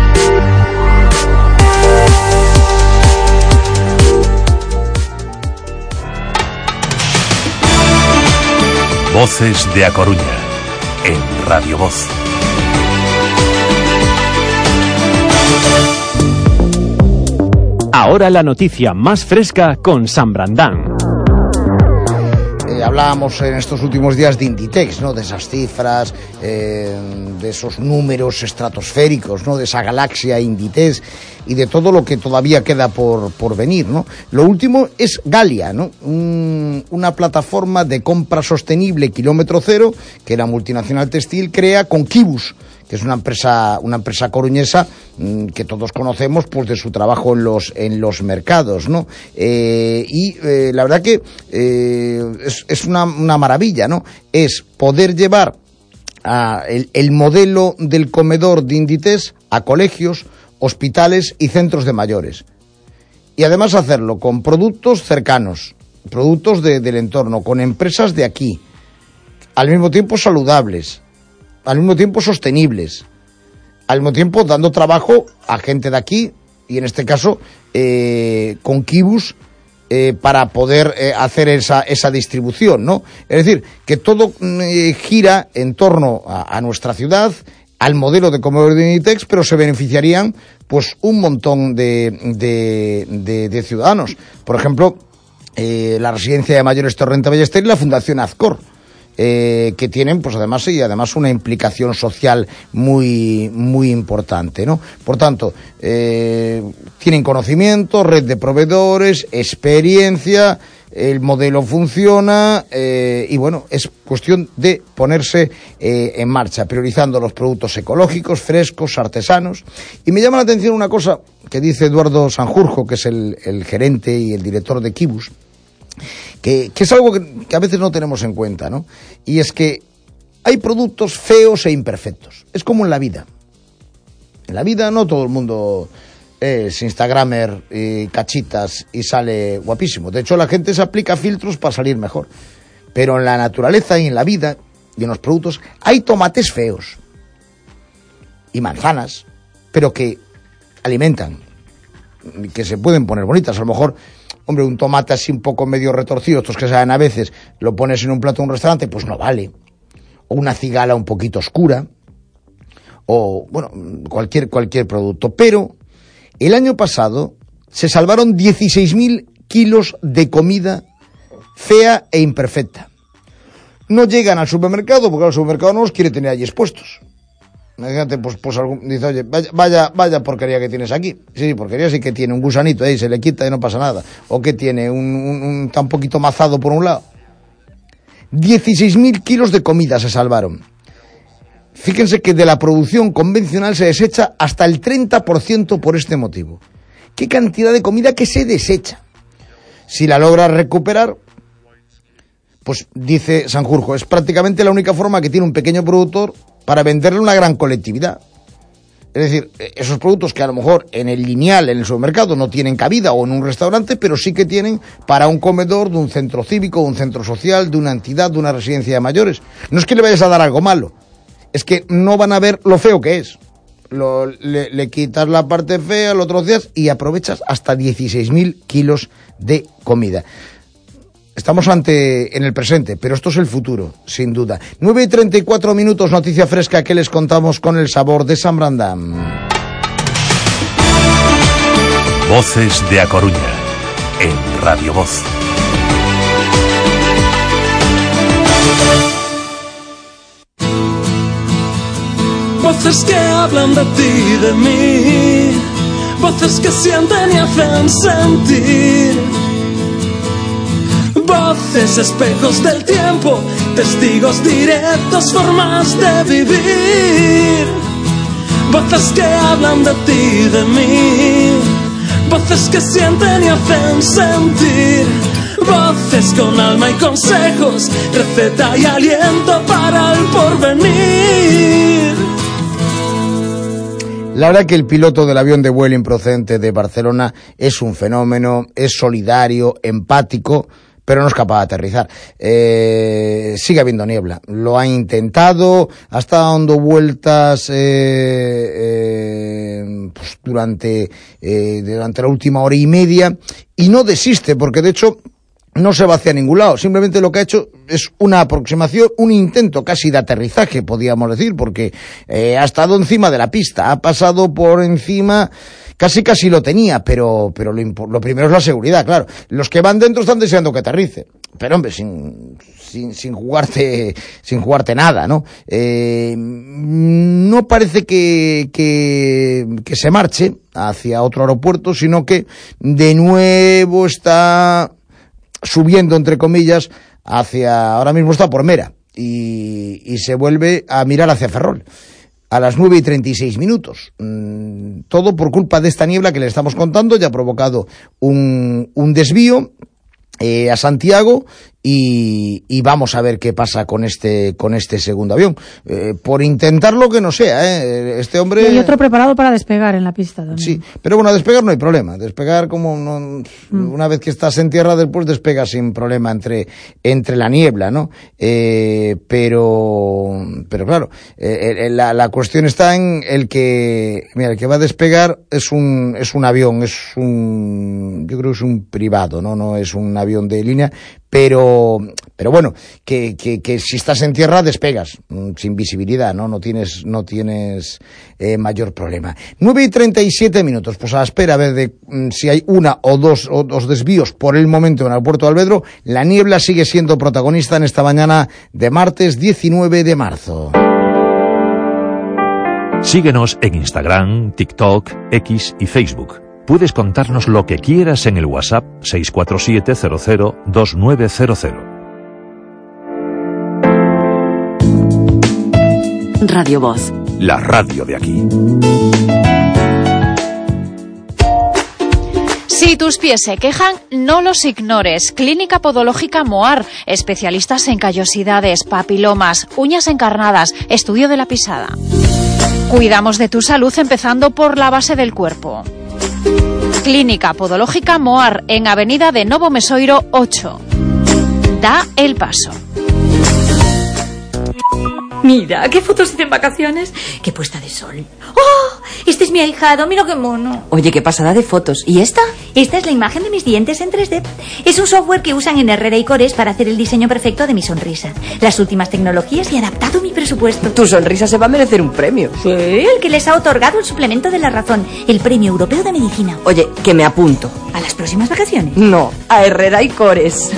Voces de A Coruña, en Radio Voz. Ahora la noticia más fresca con San Brandán. Eh, hablábamos en estos últimos días de Inditex, ¿no? De esas cifras, eh, de esos números estratosféricos, ¿no? De esa galaxia Inditex y de todo lo que todavía queda por, por venir, ¿no? Lo último es Galia, ¿no? Un, una plataforma de compra sostenible kilómetro cero que la multinacional textil crea con Kibus, que es una empresa una empresa coruñesa mmm, que todos conocemos pues de su trabajo en los en los mercados, ¿no? Eh, y eh, la verdad que eh, es, es una, una maravilla, ¿no? Es poder llevar a el, el modelo del comedor de Inditex a colegios, hospitales y centros de mayores. Y además hacerlo con productos cercanos, productos de, del entorno, con empresas de aquí, al mismo tiempo saludables, al mismo tiempo sostenibles, al mismo tiempo dando trabajo a gente de aquí y en este caso eh, con Kibus eh, para poder eh, hacer esa, esa distribución, ¿no? Es decir, que todo eh, gira en torno a, a nuestra ciudad, al modelo de comedor de Inditex, pero se beneficiarían pues un montón de, de, de, de ciudadanos. Por ejemplo, eh, la Residencia de Mayores Torrente Ballester y la Fundación Azcor. Eh, que tienen, pues además, y además una implicación social muy, muy importante, ¿no? Por tanto, eh, tienen conocimiento, red de proveedores, experiencia, el modelo funciona, eh, y bueno, es cuestión de ponerse eh, en marcha, priorizando los productos ecológicos, frescos, artesanos. Y me llama la atención una cosa que dice Eduardo Sanjurjo, que es el, el gerente y el director de Kibus, Que, que es algo que, que a veces no tenemos en cuenta, ¿no? Y es que hay productos feos e imperfectos. Es como en la vida. En la vida no todo el mundo es instagramer y cachitas y sale guapísimo. De hecho, la gente se aplica filtros para salir mejor. Pero en la naturaleza y en la vida y en los productos hay tomates feos y manzanas, pero que alimentan, que se pueden poner bonitas. A lo mejor, hombre, un tomate así un poco medio retorcido, estos que saben a veces, lo pones en un plato de un restaurante, pues no vale. O una cigala un poquito oscura, o, bueno, cualquier, cualquier producto. Pero el año pasado se salvaron dieciséis mil kilos de comida fea e imperfecta. No llegan al supermercado, porque el supermercado no los quiere tener allí expuestos. Imagínate, pues, pues algún, dice, oye, vaya, vaya, vaya porquería que tienes aquí. Sí, porquería sí que tiene un gusanito ahí, se le quita y no pasa nada. O que tiene un, un, un tan poquito mazado por un lado. dieciséis mil kilos de comida se salvaron. Fíjense que de la producción convencional se desecha hasta el treinta por ciento por este motivo. ¿Qué cantidad de comida que se desecha? Si la logras recuperar, pues dice Sanjurjo, es prácticamente la única forma que tiene un pequeño productor para venderle a una gran colectividad. Es decir, esos productos que a lo mejor en el lineal, en el supermercado, no tienen cabida o en un restaurante, pero sí que tienen para un comedor de un centro cívico, de un centro social, de una entidad, de una residencia de mayores. No es que le vayas a dar algo malo, es que no van a ver lo feo que es. Lo, le, le quitas la parte fea los otros días y aprovechas hasta dieciséis mil kilos de comida. Estamos ante en el presente, pero esto es el futuro, sin duda. nueve y treinta y cuatro minutos, noticia fresca que les contamos con el sabor de Sambrandán. Voces de A Coruña, en Radio Voz. Voces que hablan de ti y de mí, voces que sienten y hacen sentir. Voces, espejos del tiempo, testigos directos, formas de vivir. Voces que hablan de ti y de mí, voces que sienten y hacen sentir. Voces con alma y consejos, receta y aliento para el porvenir. La verdad que el piloto del avión de Vueling procedente de Barcelona es un fenómeno, es solidario, empático, pero no es capaz de aterrizar. Eh, sigue habiendo niebla. Lo ha intentado, ha estado dando vueltas eh, eh, pues durante, eh, durante la última hora y media y no desiste, porque de hecho no se va hacia ningún lado. Simplemente lo que ha hecho es una aproximación, un intento casi de aterrizaje, podríamos decir, porque eh, ha estado encima de la pista, ha pasado por encima. Casi casi lo tenía, pero pero lo, lo primero es la seguridad, claro. Los que van dentro están deseando que aterrice, pero hombre, sin sin sin jugarte sin jugarte nada, ¿no? Eh, no parece que, que que se marche hacia otro aeropuerto, sino que de nuevo está subiendo, entre comillas, hacia, ahora mismo está por Mera y, y se vuelve a mirar hacia Ferrol. A las nueve y treinta y seis minutos. Mm, todo por culpa de esta niebla que le estamos contando, ya ha provocado un, un desvío eh, a Santiago y, y vamos a ver qué pasa con este con este segundo avión. Eh, por intentarlo que no sea, ¿eh? Este hombre... Y hay otro preparado para despegar en la pista también. Sí, pero bueno, a despegar no hay problema. Despegar como no, mm. una vez que estás en tierra, después despegas sin problema entre entre la niebla, ¿no? Eh, pero pero claro, eh, la, la cuestión está en el que, mira, el que va a despegar es un es un avión, es un, yo creo que es un privado, no no es un avión de línea. Pero, pero bueno, que, que, que si estás en tierra despegas, sin visibilidad, ¿no? No tienes, no tienes eh, mayor problema. nueve y treinta y siete minutos, pues a la espera a ver de mm, si hay una o dos, o dos desvíos por el momento en el puerto de Alvedro. La niebla sigue siendo protagonista en esta mañana de martes diecinueve de marzo. Síguenos en Instagram, TikTok, X y Facebook. Puedes contarnos lo que quieras en el WhatsApp seis cuatro siete cero cero dos nueve cero cero. Radio Voz. La radio de aquí. Si tus pies se quejan, no los ignores. Clínica Podológica Moar, especialistas en callosidades, papilomas, uñas encarnadas, estudio de la pisada. Cuidamos de tu salud empezando por la base del cuerpo. Clínica Podológica Moar, en Avenida de Novo Mesoiro ocho. Da el paso. Mira, qué fotos hice en vacaciones. Qué puesta de sol. ¡Oh! Este es mi ahijado, mira qué mono. Oye, qué pasada de fotos. ¿Y esta? Esta es la imagen de mis dientes en tres D. Es un software que usan en Herrera y Cores para hacer el diseño perfecto de mi sonrisa. Las últimas tecnologías y adaptado a mi presupuesto. Tu sonrisa se va a merecer un premio. Sí, el que les ha otorgado el suplemento de la razón, el Premio Europeo de Medicina. Oye, que me apunto. ¿A las próximas vacaciones? No, a Herrera y Cores.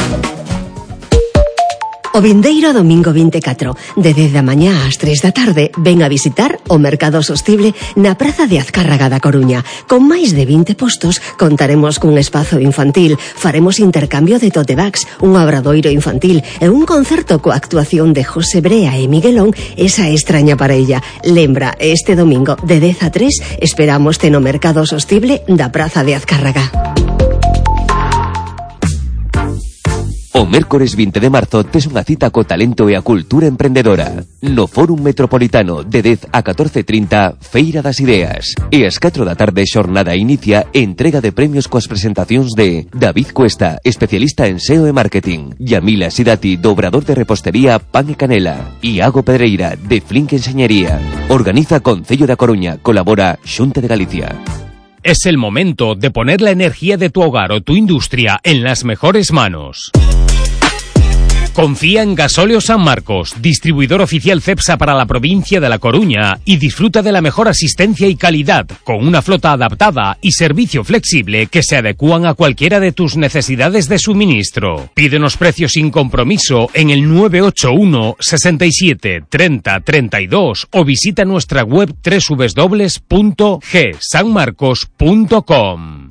O vindeiro domingo veinticuatro, de dez da mañá ás tres da tarde, ven a visitar o Mercado Sostible na Praza de Azcárraga da Coruña. Con máis de vinte postos, contaremos cun espazo infantil, faremos intercambio de tote bags, un obradoiro infantil e un concerto coa actuación de José Brea e Miguelón, esa extraña parella. Lembra, este domingo, de dez a tres, esperámoste no Mercado Sostible da Praza de Azcárraga. O mércores vinte de marzo tes unha cita co talento e a cultura emprendedora. No Fórum Metropolitano de dez a catorce e trinta, Feira das Ideas. E ás catro da tarde xornada inicia entrega de premios coas presentacións de David Cuesta, especialista en S E O e marketing, Yamila Sidati, do obrador de repostería Pan e Canela, Iago Pedreira, de Flink Enseñería. Organiza Concello da Coruña, colabora Xunta de Galicia. Es el momento de poner la energía de tu hogar o tu industria en las mejores manos. Confía en Gasóleo San Marcos, distribuidor oficial Cepsa para la provincia de La Coruña, y disfruta de la mejor asistencia y calidad, con una flota adaptada y servicio flexible que se adecúan a cualquiera de tus necesidades de suministro. Pídenos precios sin compromiso en el nueve ocho uno, sesenta y siete, treinta, treinta y dos o visita nuestra web doble u doble u doble u punto g san marcos punto com.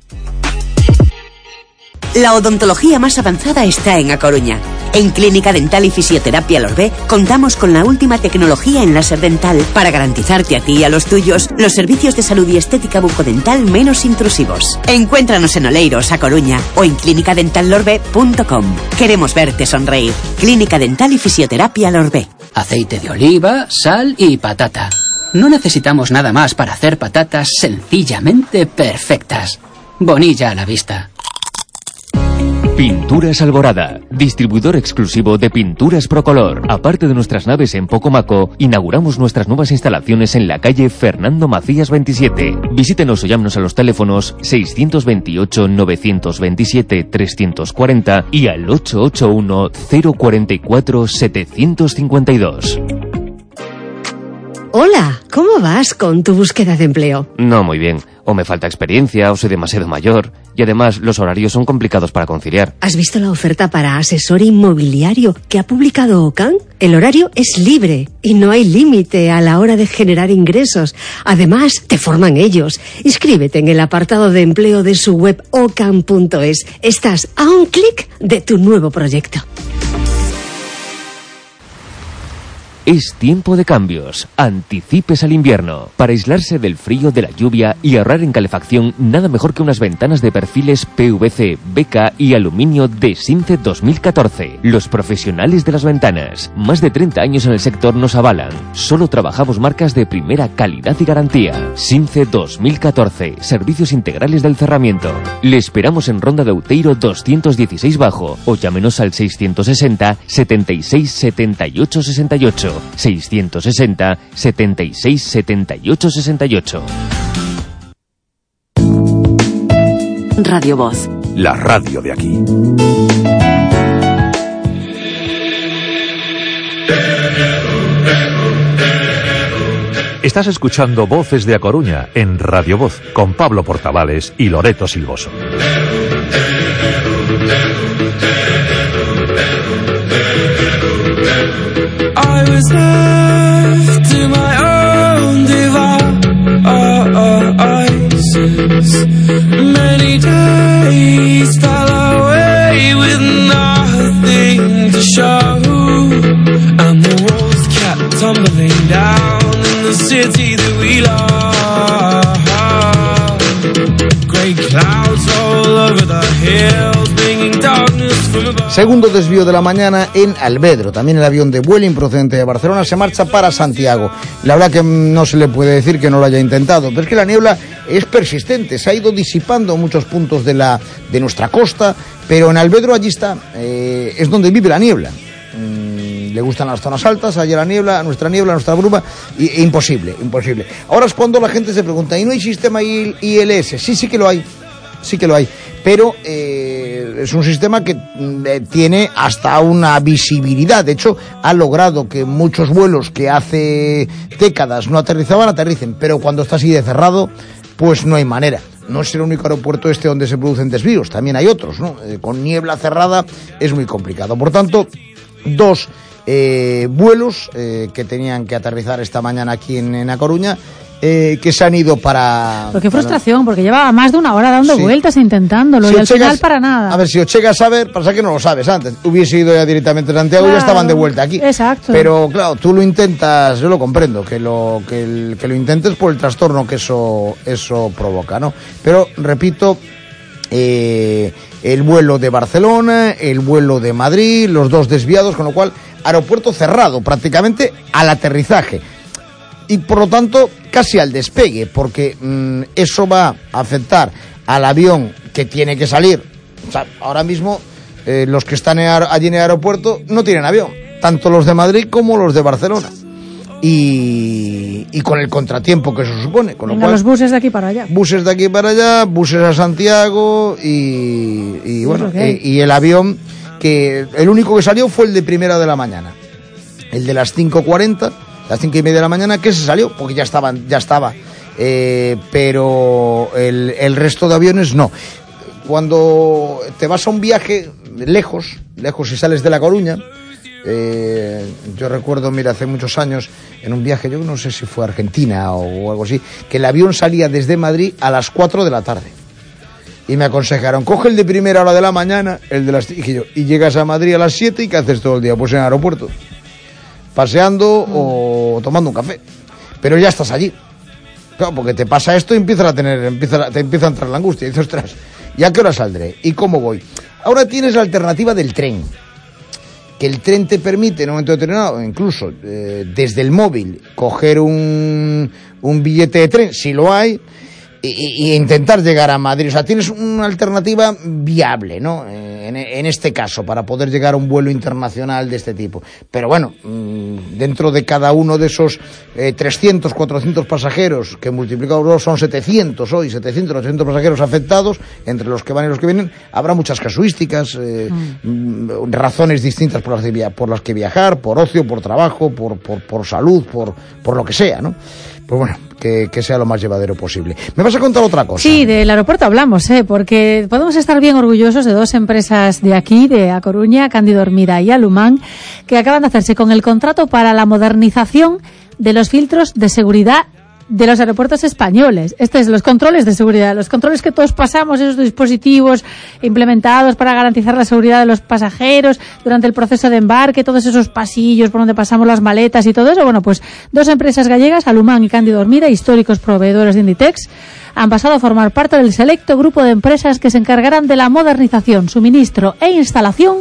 La odontología más avanzada está en A Coruña. En Clínica Dental y Fisioterapia Lorbé contamos con la última tecnología en láser dental para garantizarte a ti y a los tuyos los servicios de salud y estética bucodental menos intrusivos. Encuéntranos en Oleiros, A Coruña, o en clínica dental lorbe punto com. Queremos verte sonreír. Clínica Dental y Fisioterapia Lorbé. Aceite de oliva, sal y patata. No necesitamos nada más para hacer patatas sencillamente perfectas. Bonilla a la vista. Pinturas Alborada, distribuidor exclusivo de pinturas Procolor. Aparte de nuestras naves en Pocomaco, inauguramos nuestras nuevas instalaciones en la calle Fernando Macías veintisiete. Visítenos o llámenos a los teléfonos seiscientos veintiocho, novecientos veintisiete, trescientos cuarenta y al ocho ocho uno, cero cuarenta y cuatro, setecientos cincuenta y dos. Hola, ¿cómo vas con tu búsqueda de empleo? No muy bien. O me falta experiencia, o soy demasiado mayor. Y además, los horarios son complicados para conciliar. ¿Has visto la oferta para asesor inmobiliario que ha publicado Ocan? El horario es libre y no hay límite a la hora de generar ingresos. Además, te forman ellos. Inscríbete en el apartado de empleo de su web ocan punto es. Estás a un clic de tu nuevo proyecto. Es tiempo de cambios. Anticipes al invierno. Para aislarse del frío, de la lluvia y ahorrar en calefacción, nada mejor que unas ventanas de perfiles P V C, B K y aluminio de Since dos mil catorce. Los profesionales de las ventanas. Más de treinta años en el sector nos avalan. Solo trabajamos marcas de primera calidad y garantía. Since dos mil catorce. Servicios integrales del cerramiento. Le esperamos en Ronda de Outeiro doscientos dieciséis Bajo o llámenos al seiscientos sesenta, setenta y seis, setenta y ocho, sesenta y ocho. seiscientos sesenta, setenta y seis, setenta y ocho, sesenta y ocho. Radio Voz. La radio de aquí. Estás escuchando Voces de A Coruña en Radio Voz con Pablo Portavales y Loreto Silvoso. I was left to my own devices. Many days fell away with nothing to show, and the walls kept tumbling down in the city that we love. Grey clouds all over the hills, bringing darkness from above. Segundo desvío de la mañana en Alvedro. También el avión de Vueling procedente de Barcelona se marcha para Santiago. La verdad que no se le puede decir que no lo haya intentado, pero es que la niebla es persistente. Se ha ido disipando en muchos puntos de, la, de nuestra costa, pero en Alvedro allí está, eh, es donde vive la niebla. Mm, le gustan las zonas altas, allá la niebla, nuestra niebla, nuestra bruma, y, e imposible, imposible. Ahora es cuando la gente se pregunta, ¿y no hay sistema I L S? Sí, sí que lo hay, sí que lo hay. Pero eh, es un sistema que eh, tiene hasta una visibilidad. De hecho, ha logrado que muchos vuelos que hace décadas no aterrizaban, aterricen. Pero cuando está así de cerrado, pues no hay manera. No es el único aeropuerto este donde se producen desvíos. También hay otros, ¿no? Eh, con niebla cerrada es muy complicado. Por tanto, dos eh, vuelos eh, que tenían que aterrizar esta mañana aquí en, en A Coruña, Eh, que se han ido para... Pero qué frustración, porque llevaba más de una hora dando sí. vueltas e intentándolo, si y al chegas, final para nada. A ver, si os llegas a ver, pasa que no lo sabes antes. Hubiese ido ya directamente a Santiago claro, y ya estaban de vuelta aquí. Exacto. Pero claro, tú lo intentas, yo lo comprendo, que lo que, el, que lo intentes por el trastorno que eso, eso provoca, ¿no? Pero, repito, eh, el vuelo de Barcelona, el vuelo de Madrid, los dos desviados, con lo cual aeropuerto cerrado prácticamente al aterrizaje y por lo tanto casi al despegue, porque mmm, eso va a afectar al avión que tiene que salir. O sea, ahora mismo eh, los que están en, allí en el aeropuerto no tienen avión, tanto los de Madrid como los de Barcelona. Y, y con el contratiempo que eso supone. Con lo Venga, cual, los buses de aquí para allá. Buses de aquí para allá, buses a Santiago y, y Sí, bueno, okay. y, y el avión, que el único que salió fue el de primera de la mañana. El de las cinco cuarenta, las cinco y media de la mañana, que se salió, porque ya estaban, ya estaba. Eh, pero el, el resto de aviones no. Cuando te vas a un viaje lejos, lejos y sales de La Coruña, Eh, yo recuerdo, mira, hace muchos años en un viaje, yo no sé si fue a Argentina o, o algo así, que el avión salía desde Madrid a las cuatro de la tarde y me aconsejaron, coge el de primera hora de la mañana, el de las y, yo, y llegas a Madrid a las siete y ¿qué haces todo el día? Pues en el aeropuerto, paseando mm. o tomando un café, pero ya estás allí, claro, porque te pasa esto y empiezas a tener, empieza, te empieza a entrar la angustia y dices, ostras, ¿y a qué hora saldré? ¿Y cómo voy? Ahora tienes la alternativa del tren, que el tren te permite en un momento determinado, incluso eh, desde el móvil, coger un, un billete de tren, si lo hay, y, y intentar llegar a Madrid. O sea, tienes una alternativa viable, ¿no? En, en este caso, para poder llegar a un vuelo internacional de este tipo. Pero bueno, dentro de cada uno de esos eh, trescientos, cuatrocientos pasajeros, que multiplicados dos son setecientos hoy, setecientos, ochocientos pasajeros afectados, entre los que van y los que vienen, habrá muchas casuísticas, eh, mm. razones distintas por las, de, por las que viajar, por ocio, por trabajo, por, por, por salud, por, por lo que sea, ¿no? Pues bueno, que, que sea lo más llevadero posible. ¿Me vas a contar otra cosa? Sí, del aeropuerto hablamos, ¿eh? Porque podemos estar bien orgullosos de dos empresas de aquí, de A Coruña, Cándido Hermida y Alumán, que acaban de hacerse con el contrato para la modernización de los filtros de seguridad de los aeropuertos españoles. Este es los controles de seguridad, los controles que todos pasamos, esos dispositivos implementados para garantizar la seguridad de los pasajeros durante el proceso de embarque, todos esos pasillos por donde pasamos las maletas y todo eso. Bueno, pues dos empresas gallegas, Alumán y Cándido Hermida, históricos proveedores de Inditex, han pasado a formar parte del selecto grupo de empresas que se encargarán de la modernización, suministro e instalación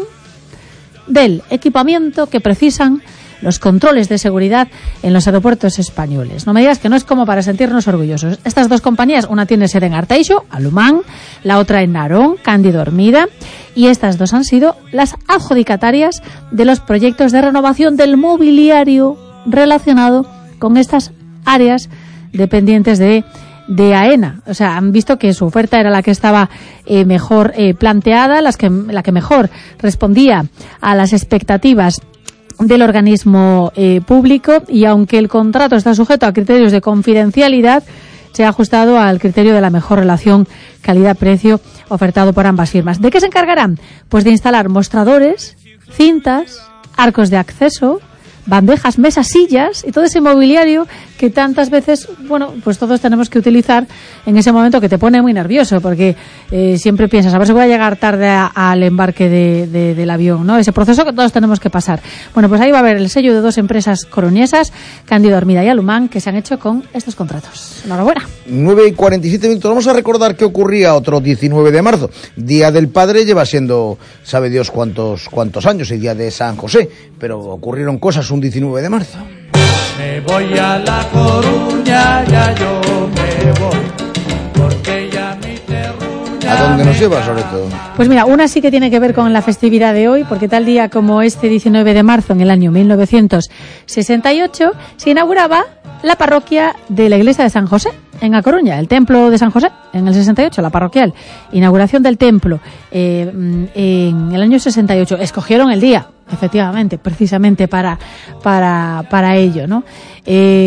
del equipamiento que precisan los controles de seguridad en los aeropuertos españoles. No me digas que no es como para sentirnos orgullosos. Estas dos compañías, una tiene sede en Arteixo, Alumán, la otra en Narón, Cándido Hermida, y estas dos han sido las adjudicatarias de los proyectos de renovación del mobiliario relacionado con estas áreas dependientes de de AENA. O sea, han visto que su oferta era la que estaba eh, mejor eh, planteada, las que, la que mejor respondía a las expectativas del organismo eh, público, y aunque el contrato está sujeto a criterios de confidencialidad, se ha ajustado al criterio de la mejor relación calidad-precio ofertado por ambas firmas. ¿De qué se encargarán? Pues de instalar mostradores, cintas, arcos de acceso, bandejas, mesas, sillas y todo ese mobiliario que tantas veces, bueno, pues todos tenemos que utilizar en ese momento que te pone muy nervioso, porque eh, siempre piensas, a ver si voy a llegar tarde a, al embarque de, de, del avión, ¿no? Ese proceso que todos tenemos que pasar. Bueno, pues ahí va a haber el sello de dos empresas coruñesas, Cándido Hermida y Alumán, que se han hecho con estos contratos. Enhorabuena. nueve y cuarenta y siete minutos. Vamos a recordar qué ocurría otro diecinueve de marzo. Día del Padre lleva siendo, sabe Dios cuántos, cuántos años, y Día de San José, pero ocurrieron cosas un diecinueve de marzo. Me voy a La Coruña, ya yo me voy, porque ya mi terruña... ¿A dónde nos lleva, sobre todo? Pues mira, una sí que tiene que ver con la festividad de hoy, porque tal día como este diecinueve de marzo, en el año mil novecientos sesenta y ocho, se inauguraba la parroquia de la iglesia de San José, en A Coruña, el templo de San José, en el sesenta y ocho, la parroquial. Inauguración del templo eh, en el año sesenta y ocho. Escogieron el día, efectivamente, precisamente para para para ello, ¿no? Eh,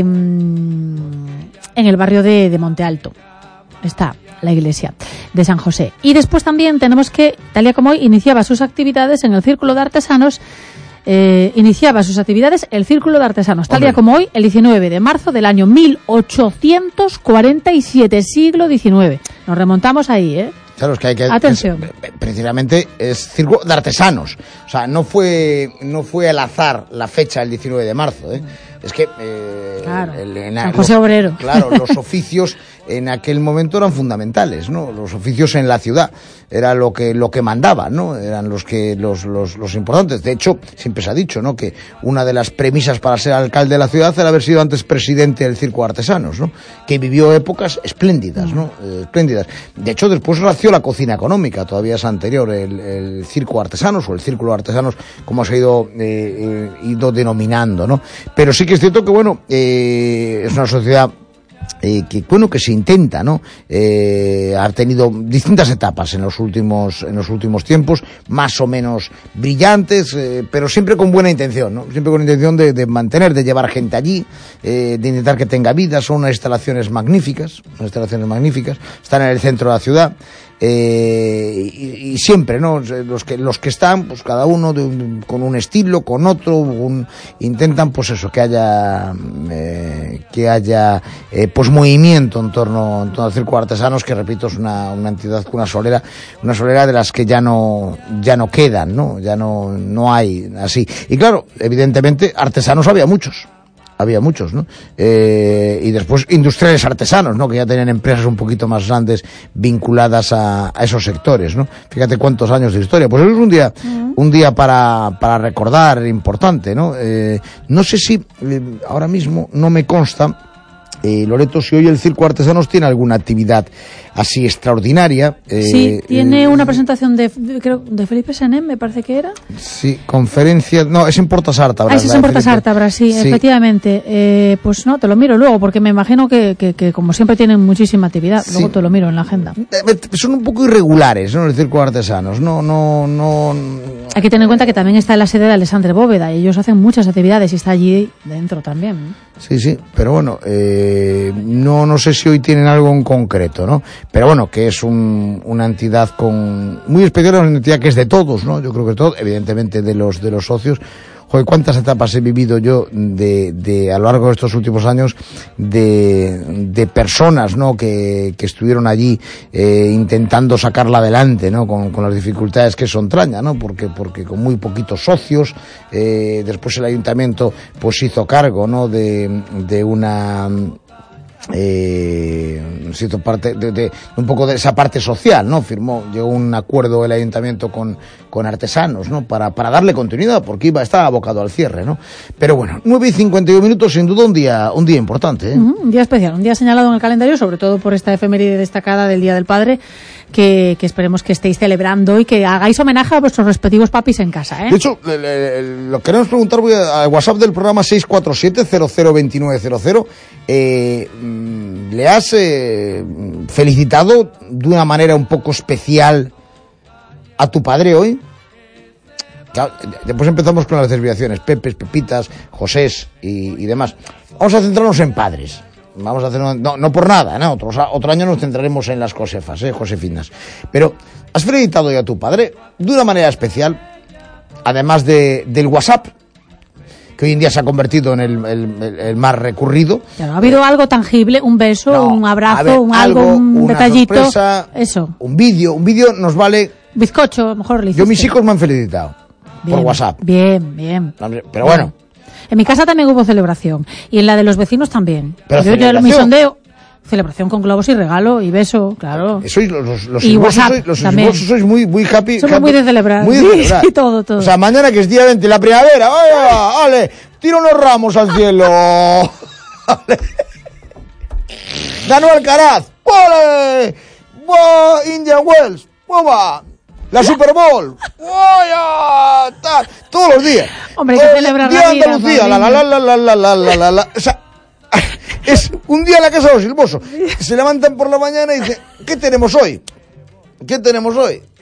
en el barrio de, de Monte Alto está la iglesia de San José. Y después también tenemos que, tal día como hoy, iniciaba sus actividades en el Círculo de Artesanos, eh, iniciaba sus actividades el Círculo de Artesanos, tal Hombre. día como hoy, el diecinueve de marzo del año mil ochocientos cuarenta y siete, siglo diecinueve. Nos remontamos ahí, ¿eh? Claro, es que hay que... Atención. Es, precisamente es circo de artesanos. O sea, no fue no fue al azar la fecha el diecinueve de marzo, ¿eh? Es que... Eh, claro, el, en, San José los, Obrero. Claro, los oficios en aquel momento eran fundamentales, ¿no? Los oficios en la ciudad era lo que lo que mandaba, ¿no? Eran los que los, los, los importantes. De hecho, siempre se ha dicho, ¿no? Que una de las premisas para ser alcalde de la ciudad era haber sido antes presidente del Circo de Artesanos, ¿no? Que vivió épocas espléndidas, ¿no? Eh, espléndidas. De hecho, después nació la cocina económica, todavía es anterior, el, el Circo de Artesanos o el Círculo de Artesanos, como se ha ido, eh, eh, ido denominando, ¿no? Pero sí que es cierto que, bueno, eh, es una sociedad Eh, que bueno que se intenta, ¿no? Eh, ha tenido distintas etapas en los últimos en los últimos tiempos, más o menos brillantes, eh, pero siempre con buena intención, ¿no? Siempre con intención de, de mantener, de llevar gente allí, eh, de intentar que tenga vida. Son unas instalaciones magníficas, unas instalaciones magníficas. Están en el centro de la ciudad. Eh, y, y siempre, ¿no? Los que los que están, pues cada uno de un, con un estilo, con otro, un, intentan, pues eso, que haya eh, que haya eh, pues movimiento en torno, en torno al Circo de Artesanos, que repito es una, una entidad, una solera, una solera de las que ya no ya no quedan, ¿no? Ya no no hay así. Y claro, evidentemente artesanos había muchos. Había muchos, ¿no? Eh, y después industriales artesanos, ¿no? Que ya tenían empresas un poquito más grandes vinculadas a, a esos sectores, ¿no? Fíjate cuántos años de historia. Pues eso es un día, uh-huh. un día para, para recordar importante, ¿no? Eh, no sé si, eh, ahora mismo no me consta, eh, Loreto, si hoy el Circo de Artesanos tiene alguna actividad así extraordinaria. Eh, sí, tiene eh, una presentación de, de, creo, de Felipe Senem, me parece que era. Sí, conferencia, no, es en Porta Sarta. Ah, es en Porta Sarta, sí, sí, efectivamente. Eh, pues no, te lo miro luego, porque me imagino que, que, que como siempre tienen muchísima actividad. Sí. Luego te lo miro en la agenda. Son un poco irregulares, ¿no? El Circo de Artesanos, no, no, no... Hay que tener en cuenta que también está en la sede de Alessandre Bóveda, y ellos hacen muchas actividades y está allí dentro también. Sí, sí, pero bueno, eh, no, no sé si hoy tienen algo en concreto, ¿no? Pero bueno, que es un, una entidad con muy especial, una entidad que es de todos, ¿no? Yo creo que es todo, evidentemente de los de los socios. Joder, cuántas etapas he vivido yo de, de a lo largo de estos últimos años de, de personas, ¿no? Que, que estuvieron allí eh, intentando sacarla adelante, ¿no? Con, con las dificultades que eso entraña, ¿no? Porque porque con muy poquitos socios, eh, después el ayuntamiento pues hizo cargo, ¿no? De, de una eh, cierto parte de, de un poco de esa parte social, ¿no? Firmó, llegó un acuerdo el ayuntamiento con, con artesanos, ¿no? Para, para darle continuidad, porque iba, estaba abocado al cierre, ¿no? Pero bueno, nueve y cincuenta y uno minutos, sin duda un día, un día importante, ¿eh? Uh-huh, un día especial, un día señalado en el calendario, sobre todo por esta efeméride destacada del Día del Padre, que, que esperemos que estéis celebrando y que hagáis homenaje a vuestros respectivos papis en casa, ¿eh? De hecho, le, le, lo queremos preguntar, voy al WhatsApp del programa seis cuatro siete cero cero dos nueve cero cero. Eh, ¿Le has eh, felicitado de una manera un poco especial a tu padre hoy? Claro, después empezamos con las desviaciones, Pepes, Pepitas, Josés y, y demás. Vamos a centrarnos en padres. Vamos a hacer una, no, no por nada, ¿no? Otro, otro año nos centraremos en las Josefas, ¿eh? Josefinas. Pero, ¿has felicitado ya a tu padre de una manera especial? Además de, del WhatsApp, que hoy en día se ha convertido en el, el, el, el más recurrido. Claro, ¿ha habido eh, algo tangible? ¿Un beso, no, un abrazo, ver, un algo, algo, un detallito? Sorpresa, eso. Un vídeo, un vídeo nos vale... Bizcocho, a lo mejor le hiciste. Yo, mis hijos me han felicitado bien, por WhatsApp. Bien, bien. Pero bueno. En mi casa también hubo celebración. Y en la de los vecinos también. Pero yo ya mi sondeo... Celebración con globos y regalo y beso, claro. Sois los, los, los y WhatsApp sois, los también. sois muy, muy happy. Somos happy, muy de celebrar. Muy de celebrar. Sí, todo, todo. O sea, mañana que es día veinte, la primavera, ¡oye! ¡Ale! ¡Tira unos ramos al cielo! ¡Ale! ¡Ganó Alcaraz! ¡Ole! ¡Buah! ¡Indian Wells! ¡Buah! ¡La Super Bowl! ¡Oye! Todos los días. Hombre, que celebrar la vida. Andalucía, la la la la la la la la la la. O sea, es un día en la casa de los Silvosos. Se levantan por la mañana y dicen, ¿qué tenemos hoy? ¿Qué tenemos hoy?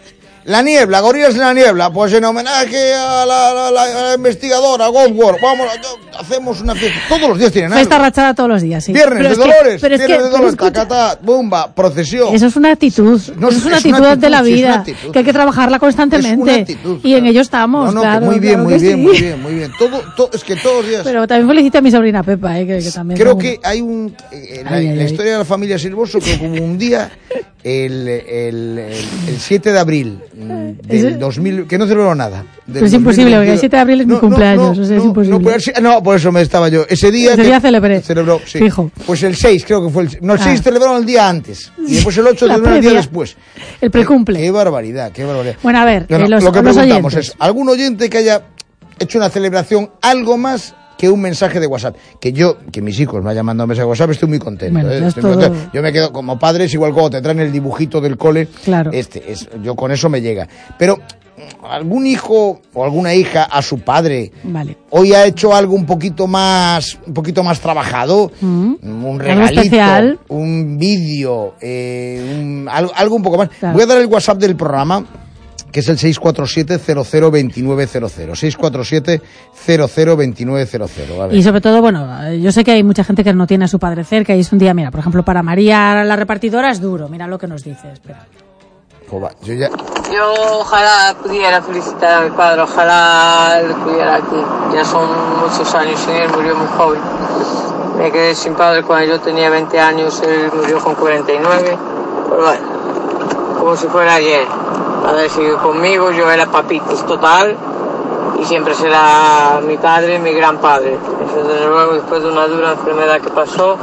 La niebla, Gorilas en la niebla, pues en homenaje a la, a la, a la investigadora Goldwater, vamos, hacemos una fiesta. Todos los días tienen algo. Fiesta rachada todos los días, sí. Viernes pero de es que, Dolores, pero es viernes que, de Dolores, escucha, tacatá, bomba, procesión. Eso es una actitud, No, eso es una es actitud, una ante la actitud, sí, es vida, una actitud. que hay que trabajarla constantemente. Es una actitud, y claro. en ello estamos, No, no, claro. que muy bien, claro muy que bien, sí. muy bien, muy bien. Todo, todo, es que todos los días... Pero también felicito a mi sobrina Pepa, eh, que, que también... Creo como- que hay un... En la, Ay, ay, en la ay. historia de la familia Silvoso, que como un día, el, el, el, el siete de abril mm, del Ese- dos mil... Que no celebró nada. del Pero es imposible, porque el dos mil veintidós. siete de abril es mi No, no, cumpleaños, no, o sea, es no, imposible. No, pues, no, por eso me estaba yo. Ese día... Ese que día celebré. Celebró, sí. Fijo. Pues el seis creo que fue el... No, el Ah. seis celebraron el día antes. Y después el ocho La celebraron el día previa. después. El precumple. Qué barbaridad, qué barbaridad. Bueno, a ver, Bueno, eh, los, lo que los preguntamos oyentes. es, ¿algún oyente que haya hecho una celebración algo más que un mensaje de WhatsApp? Que yo, que mis hijos me hayan mandado un mensaje de WhatsApp, estoy muy contento. Bueno, ¿eh? ya es Estoy muy todo- contento. Yo me quedo como padre, es igual como te traen el dibujito del cole. Claro. Este, es, yo con eso me llega. Pero, ¿algún hijo o alguna hija a su padre Vale. hoy ha hecho algo un poquito más, un poquito más trabajado? Mm. Un Algo regalito, especial. un vídeo, eh, un- algo, algo un poco más. Claro. Voy a dar el WhatsApp del programa, que es el seis cuatro siete, cero cero, dos nueve cero cero. seis cuatro siete, cero cero, dos nueve cero cero. A ver. Y sobre todo, bueno, yo sé que hay mucha gente que no tiene a su padre cerca y es un día, mira, por ejemplo, para María la repartidora es duro, mira lo que nos dice, espera. Joder, yo ya... Yo ojalá pudiera felicitar a mi padre, ojalá le pudiera aquí. Ya son muchos años sin él, murió muy joven. Me quedé sin padre cuando yo tenía veinte años, él murió con cuarenta y nueve. Pero bueno, como si fuera ayer. Haber seguido conmigo, yo era papitis total y siempre será mi padre, mi gran padre. Eso desde luego, después de una dura enfermedad que pasó,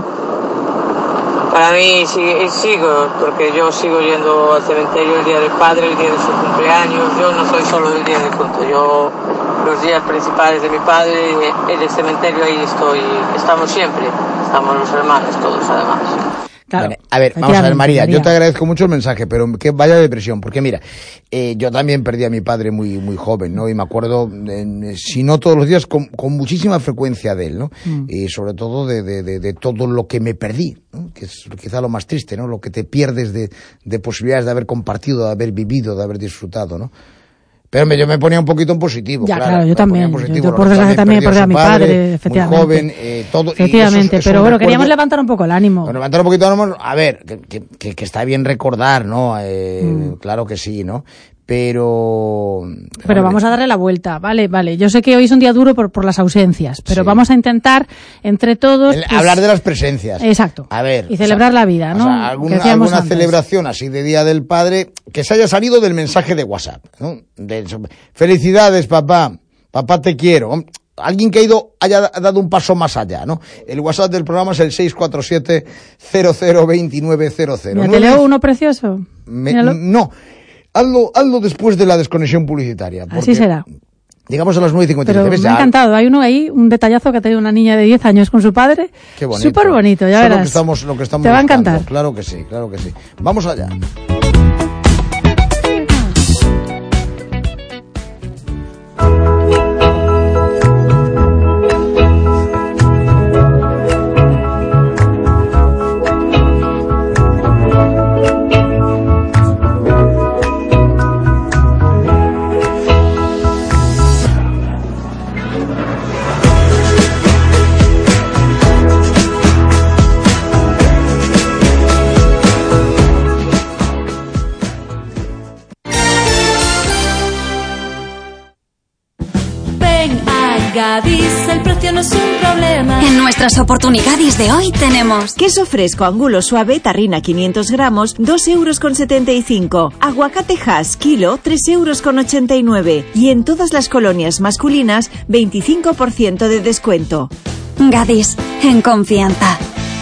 para mí sigue, sigo, porque yo sigo yendo al cementerio el día del padre, el día de su cumpleaños. Yo no soy solo del día del culto, yo los días principales de mi padre, en el cementerio ahí estoy, estamos siempre, estamos los hermanos todos además. Claro, Vale, a ver, vamos a ver, María, yo te agradezco mucho el mensaje, pero que vaya depresión, porque mira, eh, yo también perdí a mi padre muy muy joven, ¿no? Y me acuerdo, eh, si no todos los días, con, con muchísima frecuencia de él, ¿no? Mm. Y sobre todo de, de, de, de todo lo que me perdí, ¿no? Que es quizá lo más triste, ¿no? Lo que te pierdes de, de posibilidades de haber compartido, de haber vivido, de haber disfrutado, ¿no? Pero me, yo me ponía un poquito en positivo, Ya, claro. claro, yo me ponía también. en positivo. Yo, yo por Lorenzo desgracia también perdió perdí a mi su padre, efectivamente. Muy joven, eh, todo. y eso es- Efectivamente, es pero un bueno, recuerdo- queríamos levantar un poco el ánimo. Bueno, levantar un poquito el ánimo, a ver, que, que, que, que está bien recordar, ¿no? Eh, Mm. Claro que sí, ¿no? Pero... Pero vamos a darle la vuelta, vale, vale. Yo sé que hoy es un día duro por, por las ausencias, pero Sí. vamos a intentar, entre todos... El- pues, hablar de las presencias. Exacto. A ver. Y celebrar la vida, o ¿no? sea, Que alguna, decíamos alguna antes. celebración así de Día del Padre que se haya salido del mensaje de WhatsApp, ¿no? De- felicidades, papá. Papá, te quiero. Alguien que ha ido, haya dado un paso más allá, ¿no? El WhatsApp del programa es el seis cuatro siete, cero cero, dos nueve cero cero. Mira, ¿te leo uno precioso? Me- Míralo. no, hazlo, hazlo después de la desconexión publicitaria. Así porque será. Llegamos a las nueve y cincuenta y Pero siete. me ¿Ves? ha Ya- encantado. Hay uno ahí, un detallazo que ha tenido una niña de diez años con su padre. Qué bonito. Súper bonito, ya Eso es verás. Lo que estamos, lo que estamos Te va a buscando. encantar. Claro que sí, claro que sí. Vamos allá. Ven a Gadis, el precio no es un problema. En nuestras oportunidades de hoy tenemos queso fresco angulo suave, tarrina quinientos gramos, dos euros con setenta y cinco. Aguacate Hass, kilo, tres euros con ochenta y nueve. Y en todas las colonias masculinas, veinticinco por ciento de descuento. Gadis, en confianza.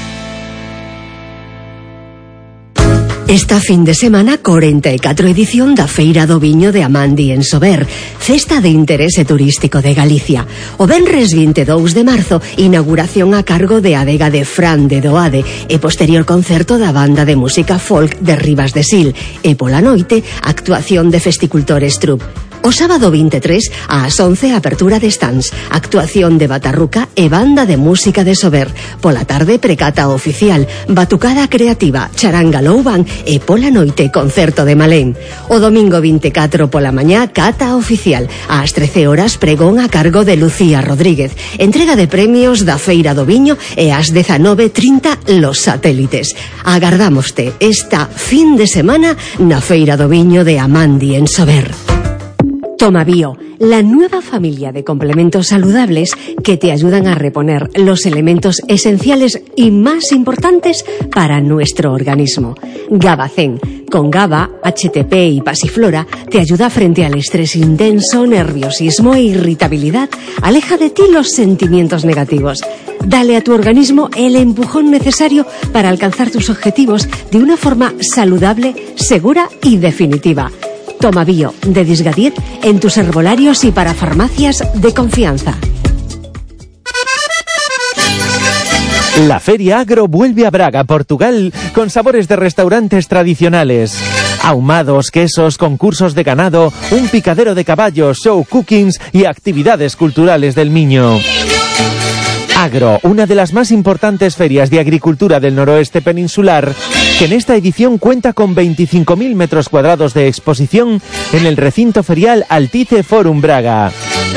Esta fin de semana, cuarenta y cuatro edición da Feira do Viño de Amandi en Sober, cesta de interese turístico de Galicia. O venres vinte e dous de marzo, inauguración a cargo de Adega de Fran de Doade e posterior concerto da banda de música folk de Rivas de Sil. E pola noite, actuación de Festicultores Troupe. O sábado veintitrés ás once apertura de stands, actuación de Batarruca e banda de música de Sober. Pola tarde precata oficial, batucada creativa, charanga louban e pola noite concerto de Malén. O domingo veinticuatro pola mañá cata oficial, ás trece horas pregón a cargo de Lucía Rodríguez. Entrega de premios da Feira do Viño e ás dezanove trinta Los Satélites. Agardámoste esta fin de semana na Feira do Viño de Amandi en Sober. Toma Bio, la nueva familia de complementos saludables que te ayudan a reponer los elementos esenciales y más importantes para nuestro organismo. Gabacén, con GABA, H T P y Pasiflora, te ayuda frente al estrés intenso, nerviosismo e irritabilidad. Aleja de ti los sentimientos negativos. Dale a tu organismo el empujón necesario para alcanzar tus objetivos de una forma saludable, segura y definitiva. Toma Bio, de Disgadiet, en tus herbolarios y para farmacias de confianza. La Feria Agro vuelve a Braga, Portugal, con sabores de restaurantes tradicionales. Ahumados, quesos, concursos de ganado, un picadero de caballos, show cookings y actividades culturales del Miño. Agro, una de las más importantes ferias de agricultura del noroeste peninsular, que en esta edición cuenta con veinticinco mil metros cuadrados de exposición en el recinto ferial Altice Forum Braga.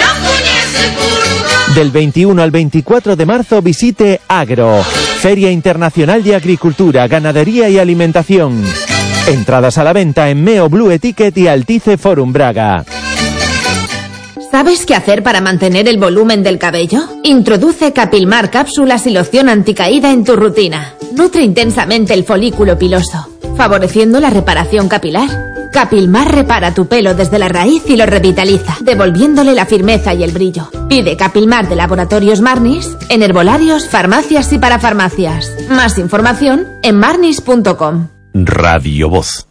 Del veintiuno al veinticuatro de marzo visite Agro, Feria Internacional de Agricultura, Ganadería y Alimentación. Entradas a la venta en Meo Blue Etiquet y Altice Forum Braga. ¿Sabes qué hacer para mantener el volumen del cabello? Introduce Capilmar cápsulas y loción anticaída en tu rutina. Nutre intensamente el folículo piloso, favoreciendo la reparación capilar. Capilmar repara tu pelo desde la raíz y lo revitaliza, devolviéndole la firmeza y el brillo. Pide Capilmar de Laboratorios Marnis en herbolarios, farmacias y parafarmacias. Más información en marnis punto com. Radio Voz.